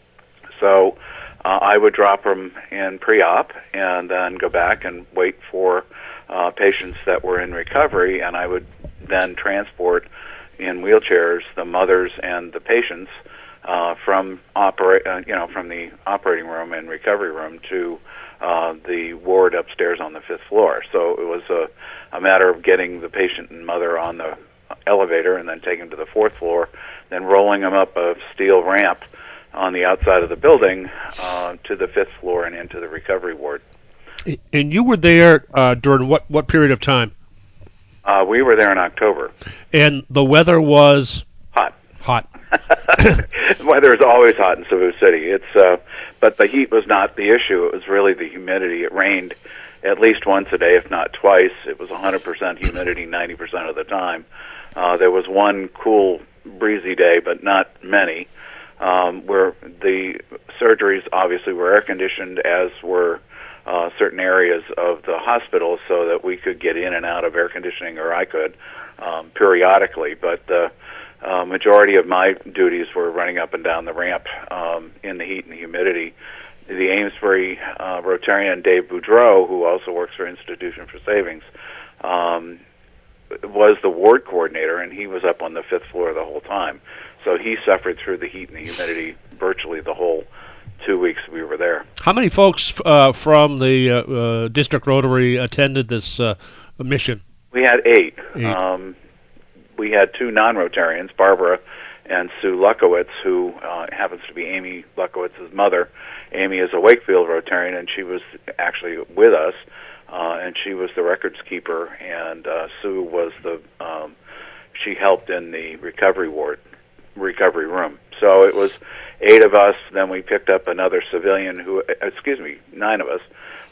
Speaker 15: So uh, I would drop them in pre-op and then go back and wait for uh, patients that were in recovery, and I would then transport in wheelchairs the mothers and the patients Uh, from operate, uh, you know, from the operating room and recovery room to uh, the ward upstairs on the fifth floor. So it was a, a matter of getting the patient and mother on the elevator and then taking them to the fourth floor, then rolling them up a steel ramp on the outside of the building uh, to the fifth floor and into the recovery ward.
Speaker 2: And you were there uh, during what, what period of time?
Speaker 15: Uh, we were there in October.
Speaker 2: And the weather was?
Speaker 15: Hot.
Speaker 2: Hot.
Speaker 15: Weather is always hot in Cebu City. It's uh, but the heat was not the issue. It was really the humidity. It rained at least once a day, if not twice. It was one hundred percent humidity ninety percent of the time. Uh, there was one cool, breezy day, but not many, um, where the surgeries obviously were air-conditioned, as were uh, certain areas of the hospital, so that we could get in and out of air conditioning, or I could, um, periodically. But the Uh, majority of my duties were running up and down the ramp um, in the heat and the humidity. The Amesbury uh, Rotarian Dave Boudreau, who also works for Institution for Savings, um, was the ward coordinator, and he was up on the fifth floor the whole time. So he suffered through the heat and the humidity virtually the whole two weeks we were there.
Speaker 2: How many folks uh, from the uh, uh, District Rotary attended this uh, mission?
Speaker 15: We had eight.
Speaker 2: eight.
Speaker 15: Um, we had two non-Rotarians, Barbara and Sue Luckowitz, who uh, happens to be Amy Luckowitz's mother. Amy is a Wakefield Rotarian, and she was actually with us, uh, and she was the records keeper, and uh, Sue was the, um, she helped in the recovery ward, recovery room. So it was eight of us, then we picked up another civilian who, excuse me, nine of us.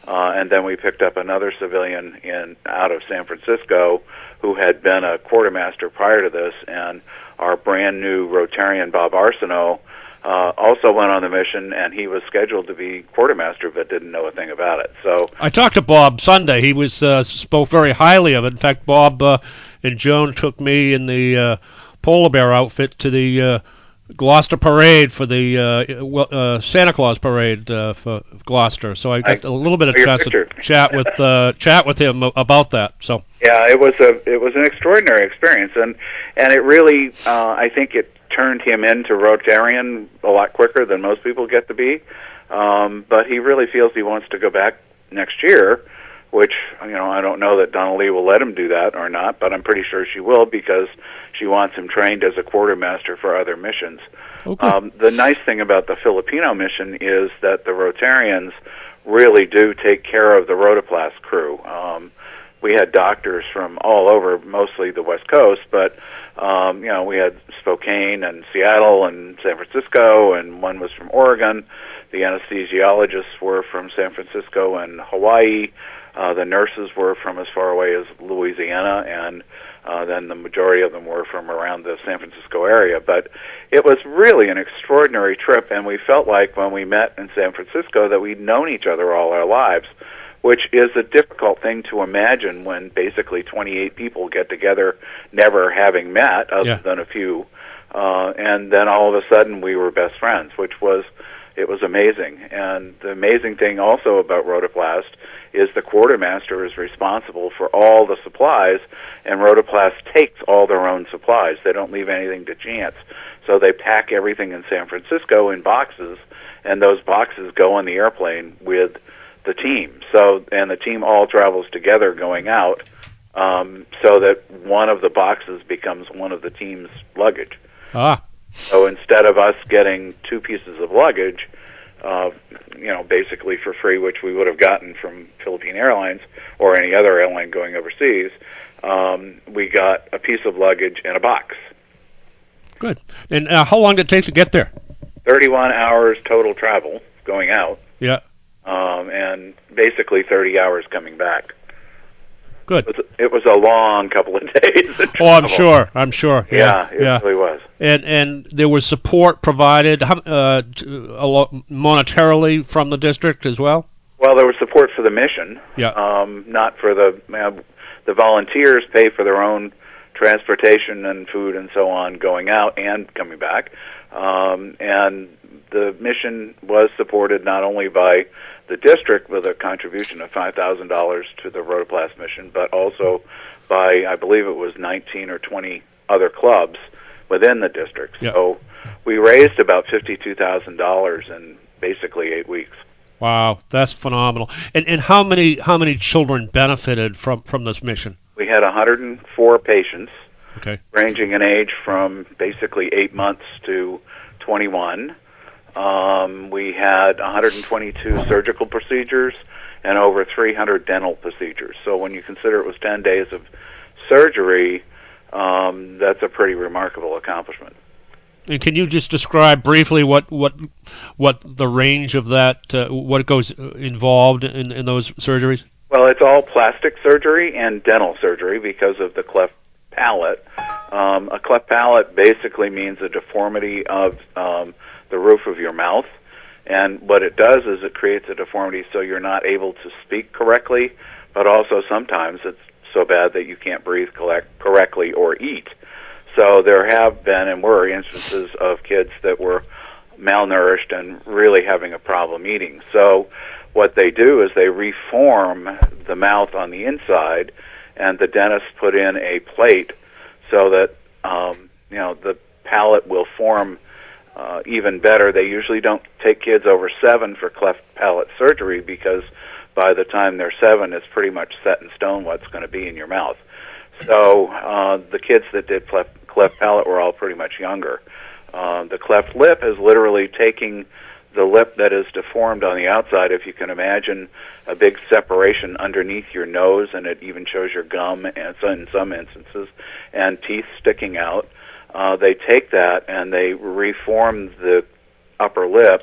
Speaker 15: Uh, and then we picked up another civilian in out of San Francisco who had been a quartermaster prior to this, and our brand new Rotarian, Bob Arsenault, uh, also went on the mission, and he was scheduled to be quartermaster but didn't know a thing about it. So
Speaker 2: I talked to Bob Sunday. He was uh, spoke very highly of it. In fact, Bob uh, and Joan took me in the uh, polar bear outfit to the uh, Gloucester parade for the uh, uh, Santa Claus parade uh, for Gloucester. So I got I, a little bit of chance to chat with uh, chat with him about that. So
Speaker 15: yeah, it was a it was an extraordinary experience, and and it really uh, I think it turned him into Rotarian a lot quicker than most people get to be. Um, but he really feels he wants to go back next year, which, you know, I don't know that Donna Lee will let him do that or not, but I'm pretty sure she will because she wants him trained as a quartermaster for other missions.
Speaker 2: Okay.
Speaker 15: Um, the nice thing about the Filipino mission is that the Rotarians really do take care of the Rotoplas crew. Um, we had doctors from all over, mostly the West Coast, but um, you know, we had Spokane and Seattle and San Francisco, and one was from Oregon. The anesthesiologists were from San Francisco and Hawaii. Uh, the nurses were from as far away as Louisiana, and uh, then the majority of them were from around the San Francisco area. But it was really an extraordinary trip, and we felt like when we met in San Francisco that we'd known each other all our lives, which is a difficult thing to imagine when basically twenty-eight people get together never having met other
Speaker 2: yeah.
Speaker 15: than a few. Uh, and then all of a sudden we were best friends, which was, it was amazing. And the amazing thing also about Rotoplast is the quartermaster is responsible for all the supplies, and Rotoplast takes all their own supplies. They don't leave anything to chance. So they pack everything in San Francisco in boxes, and those boxes go on the airplane with the team. So, and the team all travels together going out, um, so that one of the boxes becomes one of the team's luggage.
Speaker 2: Ah.
Speaker 15: So instead of us getting two pieces of luggage, uh, you know, basically for free, which we would have gotten from Philippine Airlines or any other airline going overseas, um, we got a piece of luggage and a box.
Speaker 2: Good. And uh, how long did it take to get there?
Speaker 15: thirty-one hours total travel going out.
Speaker 2: Yeah.
Speaker 15: Um, and basically thirty hours coming back.
Speaker 2: Good.
Speaker 15: It was, it was a long couple of days.
Speaker 2: Oh, I'm sure. I'm sure.
Speaker 15: Yeah,
Speaker 2: yeah
Speaker 15: it
Speaker 2: yeah.
Speaker 15: really was.
Speaker 2: And and there was support provided uh, to, a lot monetarily from the district as well.
Speaker 15: Well, there was support for the mission.
Speaker 2: Yeah.
Speaker 15: Um, not for the uh, the volunteers pay for their own transportation and food and so on going out and coming back. Um, and the mission was supported not only by the district with a contribution of five thousand dollars to the Rotoplast mission, but also by, I believe it was nineteen or twenty other clubs within the district.
Speaker 2: Yeah.
Speaker 15: So we raised about fifty-two thousand dollars in basically eight weeks.
Speaker 2: Wow, that's phenomenal. And and how many how many children benefited from, from this mission?
Speaker 15: We had one hundred four patients,
Speaker 2: okay,
Speaker 15: ranging in age from basically eight months to twenty-one. Um, we had one hundred twenty-two surgical procedures and over three hundred dental procedures. So when you consider it was ten days of surgery, um, that's a pretty remarkable accomplishment.
Speaker 2: And can you just describe briefly what what what the range of that, uh, what goes involved in, in those surgeries?
Speaker 15: Well, it's all plastic surgery and dental surgery because of the cleft palate. Um, a cleft palate basically means a deformity of um, the roof of your mouth, and what it does is it creates a deformity so you're not able to speak correctly, but also sometimes it's so bad that you can't breathe collect- correctly or eat. So there have been and were instances of kids that were malnourished and really having a problem eating. So what they do is they reform the mouth on the inside, and the dentist put in a plate so that um, you know the palate will form uh, even better. They usually don't take kids over seven for cleft palate surgery because by the time they're seven, it's pretty much set in stone what's going to be in your mouth. So uh, the kids that did cleft, cleft palate were all pretty much younger. Uh, the cleft lip is literally taking the lip that is deformed on the outside. If you can imagine a big separation underneath your nose, and it even shows your gum and so in some instances, and teeth sticking out, uh, they take that and they reform the upper lip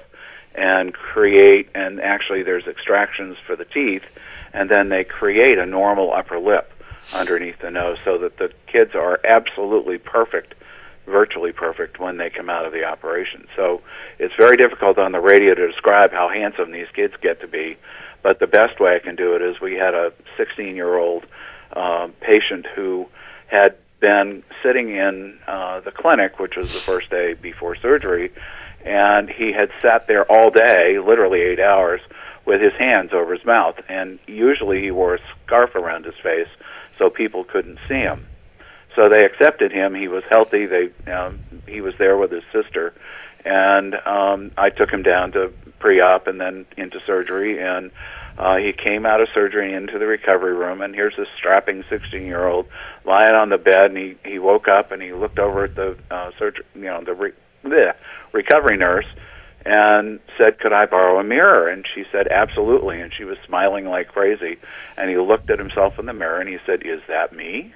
Speaker 15: and create, and actually there's extractions for the teeth, and then they create a normal upper lip underneath the nose so that the kids are absolutely perfect, virtually perfect, when they come out of the operation. So it's very difficult on the radio to describe how handsome these kids get to be, but the best way I can do it is we had a sixteen-year-old um, patient who had been sitting in uh, the clinic, which was the first day before surgery, and he had sat there all day, literally eight hours, with his hands over his mouth, and usually he wore a scarf around his face so people couldn't see him. So they accepted him. He was healthy. They, um, he was there with his sister, and um, I took him down to pre-op and then into surgery, and uh, he came out of surgery into the recovery room, and here's this strapping sixteen-year-old lying on the bed, and he, he woke up and he looked over at the uh, surgery, you know, the re- bleh, recovery nurse, and said, "Could I borrow a mirror?" And she said, "Absolutely." And she was smiling like crazy. And he looked at himself in the mirror and he said, "Is that me?"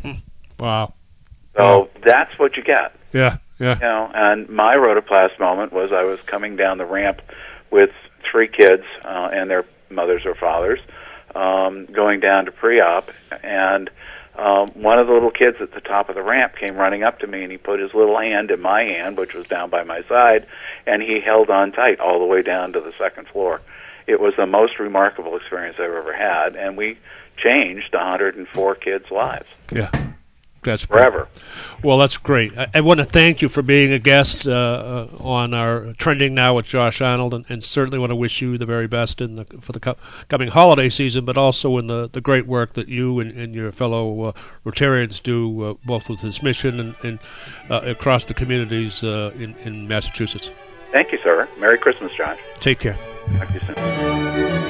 Speaker 2: Wow.
Speaker 15: So that's what you get.
Speaker 2: Yeah, yeah.
Speaker 15: You know, and my Rotoplas moment was I was coming down the ramp with three kids uh, and their mothers or fathers, um, going down to pre-op, and um, one of the little kids at the top of the ramp came running up to me, and he put his little hand in my hand, which was down by my side, and he held on tight all the way down to the second floor. It was the most remarkable experience I've ever had, and we changed one hundred four kids' lives.
Speaker 2: Yeah. That's
Speaker 15: forever.
Speaker 2: Great. Well, that's great. I, I want to thank you for being a guest uh, uh, on our Trending Now with Josh Arnold, and, and certainly want to wish you the very best in the, for the co- coming holiday season, but also in the, the great work that you and, and your fellow uh, Rotarians do, uh, both with this mission and, and uh, across the communities uh, in, in Massachusetts.
Speaker 15: Thank you, sir. Merry Christmas, Josh.
Speaker 2: Take care.
Speaker 15: Talk to you soon.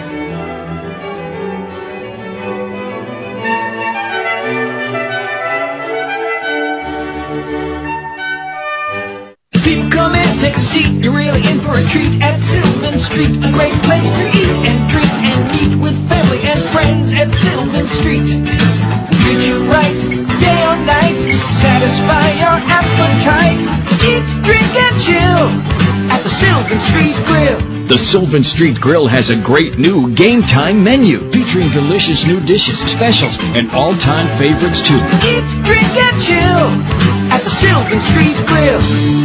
Speaker 4: People come in, take a seat, you're really in for a treat at Sylvan Street. A great place to eat and drink and meet with family and friends at Sylvan Street. Treat you right, day or night, satisfy your appetite. Eat, drink, and chill at the Sylvan Street Grill.
Speaker 6: The Sylvan Street Grill has a great new game time menu featuring delicious new dishes, specials, and all-time favorites too.
Speaker 4: Eat, drink, and chill at the Sylvan Street Grill.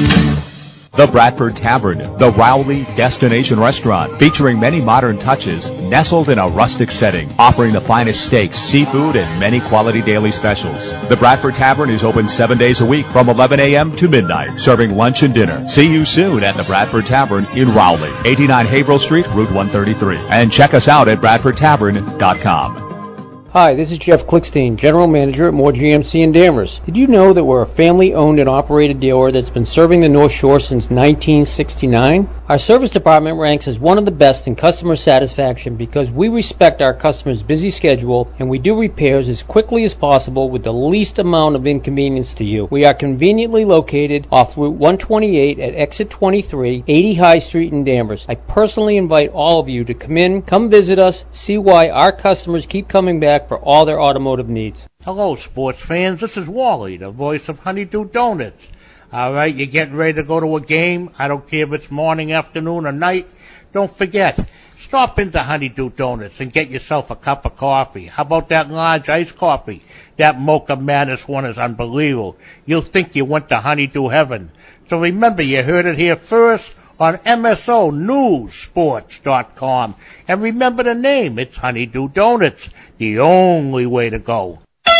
Speaker 7: The Bradford Tavern, the Rowley Destination Restaurant, featuring many modern touches, nestled in a rustic setting, offering the finest steaks, seafood, and many quality daily specials. The Bradford Tavern is open seven days a week from eleven a.m. to midnight, serving lunch and dinner. See you soon at the Bradford Tavern in Rowley, eighty-nine Haverhill Street, Route one thirty-three. And check us out at bradford tavern dot com.
Speaker 5: Hi, this is Jeff Klickstein, General Manager at Moore G M C in Danvers. Did you know that we're a family-owned and operated dealer that's been serving the North Shore since nineteen sixty-nine? Our service department ranks as one of the best in customer satisfaction because we respect our customers' busy schedule and we do repairs as quickly as possible with the least amount of inconvenience to you. We are conveniently located off Route one twenty-eight at exit twenty-three, eighty High Street in Danvers. I personally invite all of you to come in, come visit us, see why our customers keep coming back for all their automotive needs.
Speaker 8: Hello, sports fans. This is Wally, the voice of Honeydew Donuts. All right, you're getting ready to go to a game. I don't care if it's morning, afternoon, or night. Don't forget, stop into Honeydew Donuts and get yourself a cup of coffee. How about that large iced coffee? That Mocha Madness one is unbelievable. You'll think you went to Honeydew Heaven. So remember, you heard it here first on M S O News Sports dot com. And remember the name, it's Honeydew Donuts, the only way to go.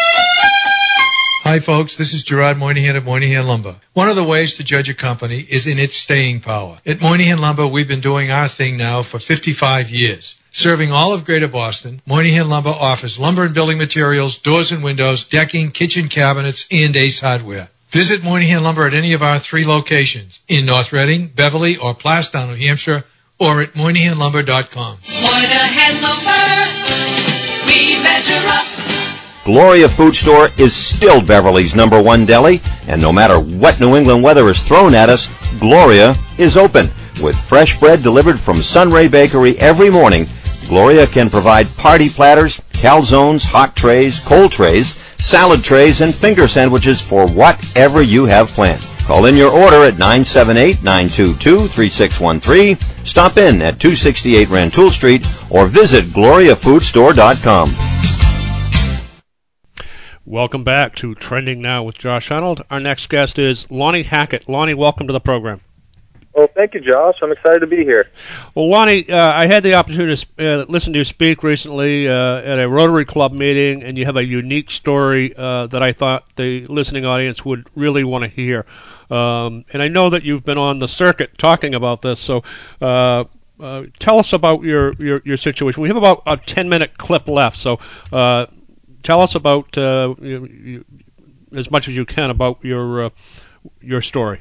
Speaker 3: Hi, folks. This is Gerard Moynihan of Moynihan Lumber. One of the ways to judge a company is in its staying power. At Moynihan Lumber, we've been doing our thing now for fifty-five years. Serving all of Greater Boston, Moynihan Lumber offers lumber and building materials, doors and windows, decking, kitchen cabinets, and Ace Hardware. Visit Moynihan Lumber at any of our three locations in North Reading, Beverly, or Plastown, New Hampshire, or at Moynihan Lumber dot com.
Speaker 4: Moynihan Lumber, we measure up.
Speaker 1: Gloria Food Store is still Beverly's number one deli, and no matter what New England weather is thrown at us, Gloria is open with fresh bread delivered from Sunray Bakery every morning Gloria can provide party platters, calzones, hot trays, cold trays, salad trays, and finger sandwiches for whatever you have planned. Call in your order at nine seven eight, nine two two, three six one three, stop in at two sixty-eight Rantoul Street, or visit gloria food store dot com.
Speaker 2: Welcome back to Trending Now with Josh Arnold. Our next guest is Lonnie Hackett. Lonnie, welcome to the program.
Speaker 16: Well, thank you, Josh. I'm excited to be here.
Speaker 2: Well, Lonnie, uh, I had the opportunity to uh, listen to you speak recently uh, at a Rotary Club meeting, and you have a unique story uh, that I thought the listening audience would really want to hear. Um, and I know that you've been on the circuit talking about this, so uh, uh, tell us about your, your, your situation. We have about a ten-minute clip left, so uh, tell us about uh, you, you, as much as you can about your uh, your story.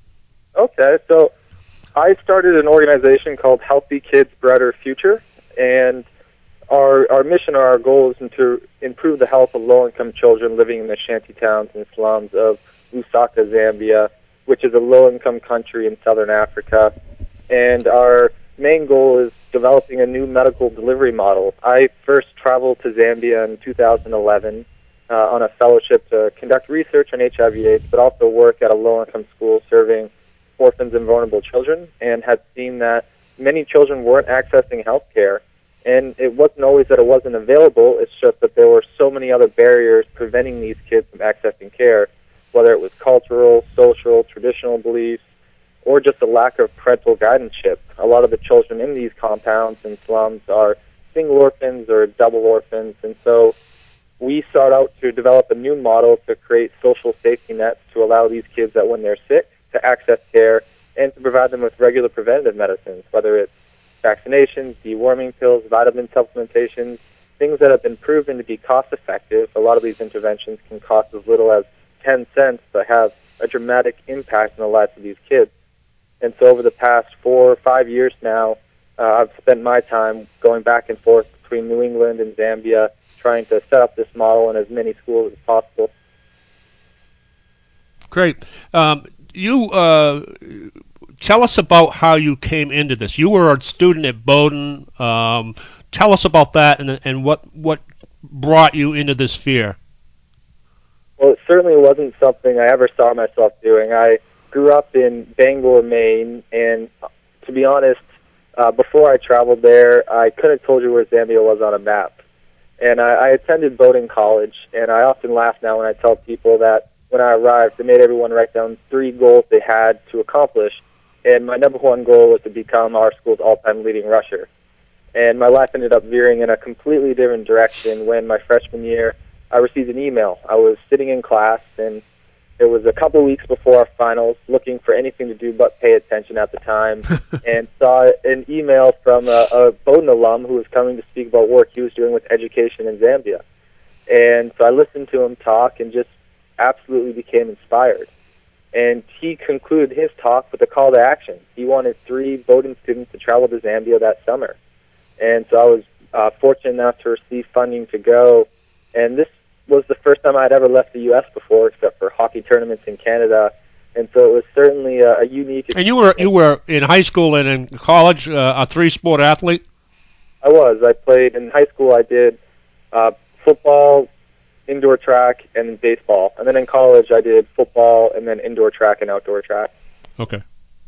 Speaker 16: Okay, so I started an organization called Healthy Kids, Brighter Future, and our our mission or our goal is to improve the health of low-income children living in the shanty towns and slums of Lusaka, Zambia, which is a low-income country in southern Africa. And our main goal is developing a new medical delivery model. I first traveled to Zambia in two thousand eleven uh, on a fellowship to conduct research on H I V AIDS, but also work at a low-income school serving orphans and vulnerable children, and had seen that many children weren't accessing health care. And it wasn't always that it wasn't available, it's just that there were so many other barriers preventing these kids from accessing care, whether it was cultural, social, traditional beliefs, or just a lack of parental guardianship. A lot of the children in these compounds and slums are single orphans or double orphans, and so we sought out to develop a new model to create social safety nets to allow these kids that when they're sick to access care and to provide them with regular preventative medicines, whether it's vaccinations, deworming pills, vitamin supplementations, things that have been proven to be cost-effective. A lot of these interventions can cost as little as ten cents, but have a dramatic impact on the lives of these kids. And so over the past four or five years now, uh, I've spent my time going back and forth between New England and Zambia trying to set up this model in as many schools as possible.
Speaker 2: Great. Um, you uh, tell us about how you came into this. You were a student at Bowdoin. Um, tell us about that and, and what, what brought you into this sphere.
Speaker 16: Well, it certainly wasn't something I ever saw myself doing. I grew up in Bangor, Maine, and to be honest, uh, before I traveled there, I couldn't have told you where Zambia was on a map. And I, I attended Bowdoin College, and I often laugh now when I tell people that when I arrived, they made everyone write down three goals they had to accomplish, and my number one goal was to become our school's all-time leading rusher. And my life ended up veering in a completely different direction when my freshman year I received an email. I was sitting in class, and it was a couple weeks before our finals, looking for anything to do but pay attention at the time, and saw an email from a, a Bowdoin alum who was coming to speak about work he was doing with education in Zambia. And so I listened to him talk and just absolutely became inspired. And he concluded his talk with a call to action. He wanted three Bowdoin students to travel to Zambia that summer. And so I was uh, fortunate enough to receive funding to go. And this was the first time I'd ever left the U S before, except for hockey tournaments in Canada. And so it was certainly a, a unique experience.
Speaker 2: And you were you were in high school and in college uh, a three-sport athlete?
Speaker 16: I was. I played in high school. I did uh, football, indoor track, and baseball. And then in college, I did football and then indoor track and outdoor track.
Speaker 2: Okay.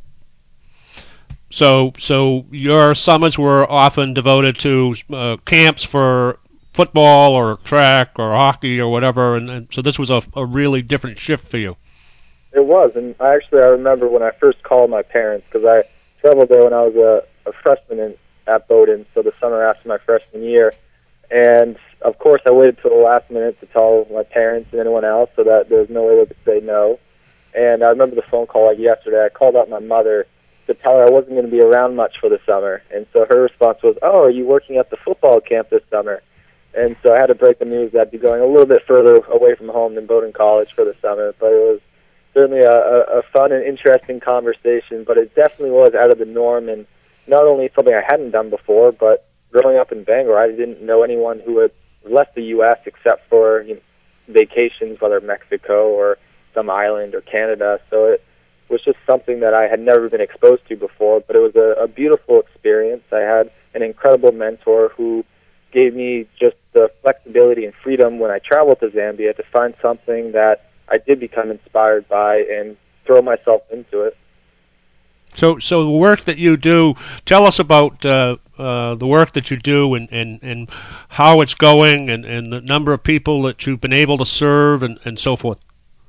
Speaker 2: So, so your summers were often devoted to uh, camps for football or track or hockey or whatever, and, and so this was a, a really different shift for you.
Speaker 16: It was, and I actually I remember when I first called my parents, because I traveled there when I was a, a freshman in, at Bowdoin, so the summer after my freshman year. And, of course, I waited till the last minute to tell my parents and anyone else so that there was no way they could say no. And I remember the phone call like yesterday. I called up my mother to tell her I wasn't going to be around much for the summer. And so her response was, "Oh, are you working at the football camp this summer?" And so I had to break the news that I'd be going a little bit further away from home than Bowdoin College for the summer. But it was certainly a, a, a fun and interesting conversation, but it definitely was out of the norm, and not only something I hadn't done before, but growing up in Bangor, I didn't know anyone who had left the U S except for you know, vacations, whether Mexico or some island or Canada. So it was just something that I had never been exposed to before, but it was a, a beautiful experience. I had an incredible mentor who gave me just the flexibility and freedom when I traveled to Zambia to find something that I did become inspired by and throw myself into it.
Speaker 2: So, so the work that you do, tell us about uh, uh, the work that you do and, and, and how it's going and, and the number of people that you've been able to serve and, and so forth.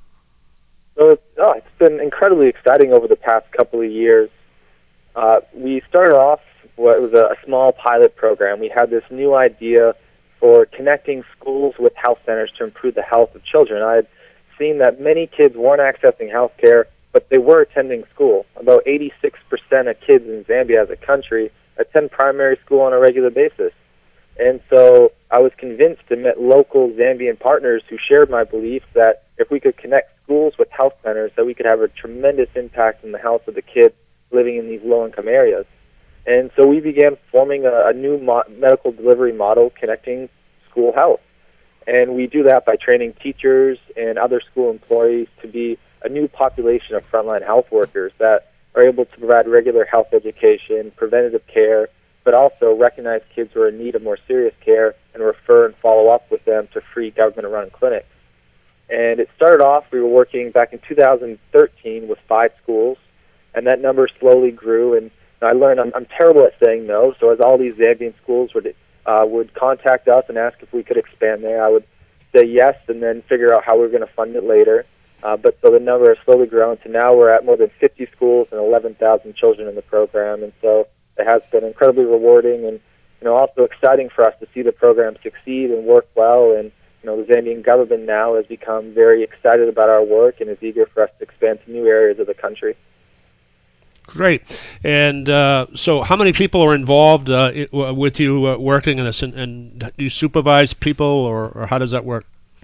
Speaker 16: So it's, oh, it's been incredibly exciting over the past couple of years. Uh, we started off what was a, a small pilot program. We had this new idea for connecting schools with health centers to improve the health of children. I had seen that many kids weren't accessing health care, but they were attending school. About eighty-six percent of kids in Zambia as a country attend primary school on a regular basis. And so I was convinced and met local Zambian partners who shared my belief that if we could connect schools with health centers, that we could have a tremendous impact on the health of the kids living in these low-income areas. And so we began forming a, a new mo- medical delivery model connecting school health. And we do that by training teachers and other school employees to be a new population of frontline health workers that are able to provide regular health education, preventative care, but also recognize kids who are in need of more serious care and refer and follow up with them to free government-run clinics. And it started off, we were working back in two thousand thirteen with five schools, and that number slowly grew. And I learned I'm, I'm terrible at saying no, so as all these Zambian schools would uh, would contact us and ask if we could expand there, I would say yes and then figure out how we were going to fund it later. Uh, but so the number has slowly grown to now we're at more than fifty schools and eleven thousand children in the program. And so it has been incredibly rewarding and, you know, also exciting for us to see the program succeed and work well. And, you know, the Zambian government now has become very excited about our work and is eager for us to expand to new areas of the country.
Speaker 2: Great. And uh, so how many people are involved uh, it, uh, with you uh, working in this? And, and do you supervise people, or, or how does that work?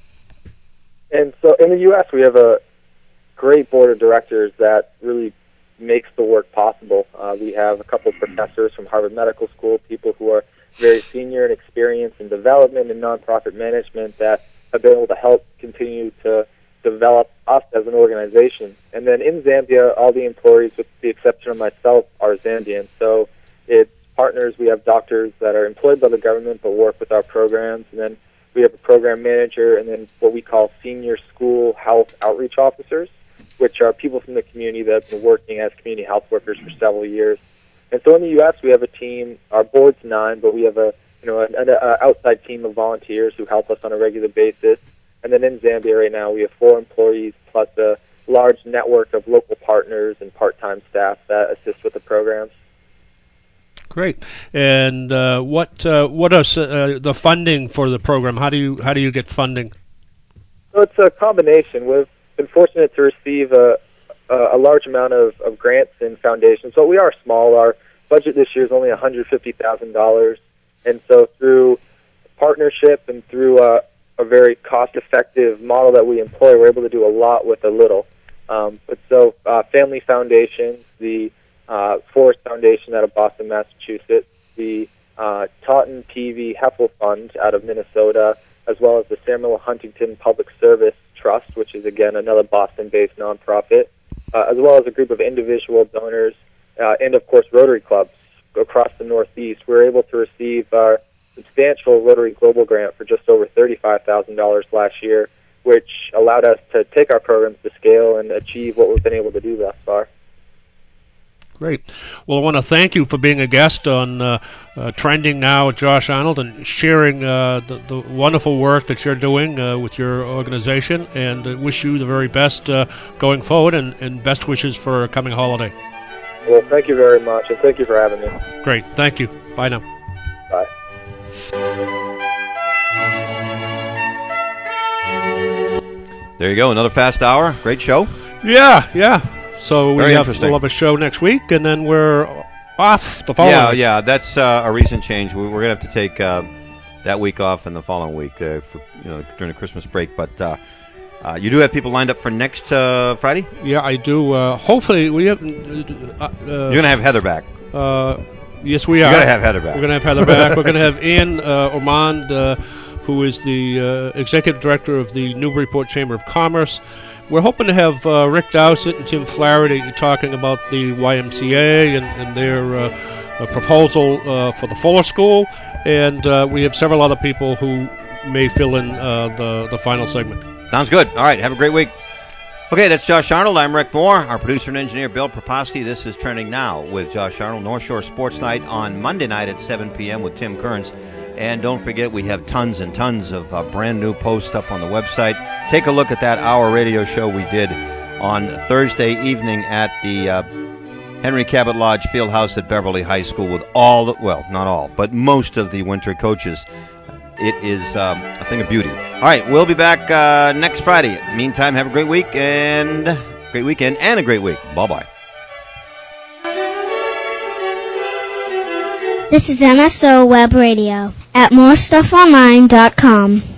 Speaker 16: And so in the U S, we have a great board of directors that really makes the work possible. Uh, we have a couple of professors from Harvard Medical School, people who are very senior and experienced in development and nonprofit management that have been able to help continue to develop us as an organization. And then in Zambia, all the employees, with the exception of myself, are Zambian. So it's partners. We have doctors that are employed by the government but work with our programs. And then we have a program manager and then what we call senior school health outreach officers, which are people from the community that have been working as community health workers for several years. And so in the U S, we have a team. Our board's nine, but we have a you know an, an outside team of volunteers who help us on a regular basis. And then in Zambia right now, we have four employees plus a large network of local partners and part-time staff that assist with the programs.
Speaker 2: Great. And uh, what uh, what is uh, the funding for the program? How do you how do you get funding?
Speaker 16: So it's a combination. We've been fortunate to receive a a large amount of, of grants and foundations. So we are small. Our budget this year is only one hundred fifty thousand dollars. And so through partnership and through a, a very cost-effective model that we employ, we're able to do a lot with a little. Um, but so uh, Family Foundation, the uh, Forest Foundation out of Boston, Massachusetts, the uh, Taunton Peavey Heffel Fund out of Minnesota, as well as the Samuel Huntington Public Service Trust, which is, again, another Boston-based nonprofit, uh, as well as a group of individual donors, uh, and, of course, Rotary clubs across the Northeast. We were able to receive our substantial Rotary Global Grant for just over thirty-five thousand dollars last year, which allowed us to take our programs to scale and achieve what we've been able to do thus far.
Speaker 2: Great. Well, I want to thank you for being a guest on uh, uh, Trending Now with Josh Arnold and sharing uh, the, the wonderful work that you're doing uh, with your organization, and uh, wish you the very best uh, going forward, and, and best wishes for a coming holiday.
Speaker 16: Well, thank you very much, and thank you for having me.
Speaker 2: Great. Thank you. Bye now.
Speaker 16: Bye.
Speaker 1: There you go. Another fast hour. Great show.
Speaker 2: Yeah, yeah. So we
Speaker 1: Very
Speaker 2: have
Speaker 1: interesting.
Speaker 2: we'll have a show next week, and then we're off the following
Speaker 1: Yeah,
Speaker 2: week.
Speaker 1: yeah. That's uh, a recent change. We, we're going to have to take uh, that week off and the following week uh, for you know during the Christmas break. But uh, uh, you do have people lined up for next uh, Friday?
Speaker 2: Yeah, I do. Uh, hopefully, we have. Uh, uh,
Speaker 1: You're going to have Heather back.
Speaker 2: Uh, yes, we are.
Speaker 1: You're going to have Heather back.
Speaker 2: We're going to have Heather back. We're going to have Ian uh, Ormond, uh, who is the uh, executive director of the Newburyport Chamber of Commerce. We're hoping to have uh, Rick Dowsett and Tim Flaherty talking about the Y M C A and, and their uh, a proposal uh, for the Fuller School, and uh, we have several other people who may fill in uh, the, the final segment.
Speaker 1: Sounds good. All right, have a great week. Okay, that's Josh Arnold. I'm Rick Moore. Our producer and engineer, Bill Proposki. This is Trending Now with Josh Arnold. North Shore Sports Night on Monday night at seven p.m. with Tim Kearns. And don't forget, we have tons and tons of uh, brand new posts up on the website. Take a look at that hour radio show we did on Thursday evening at the uh, Henry Cabot Lodge Fieldhouse at Beverly High School with all, the, well, not all, but most of the winter coaches. It is um, a thing of beauty. All right, we'll be back uh, next Friday. Meantime, have a great week and great weekend and a great week. Bye-bye.
Speaker 17: This is M S O Web Radio at more stuff online dot com.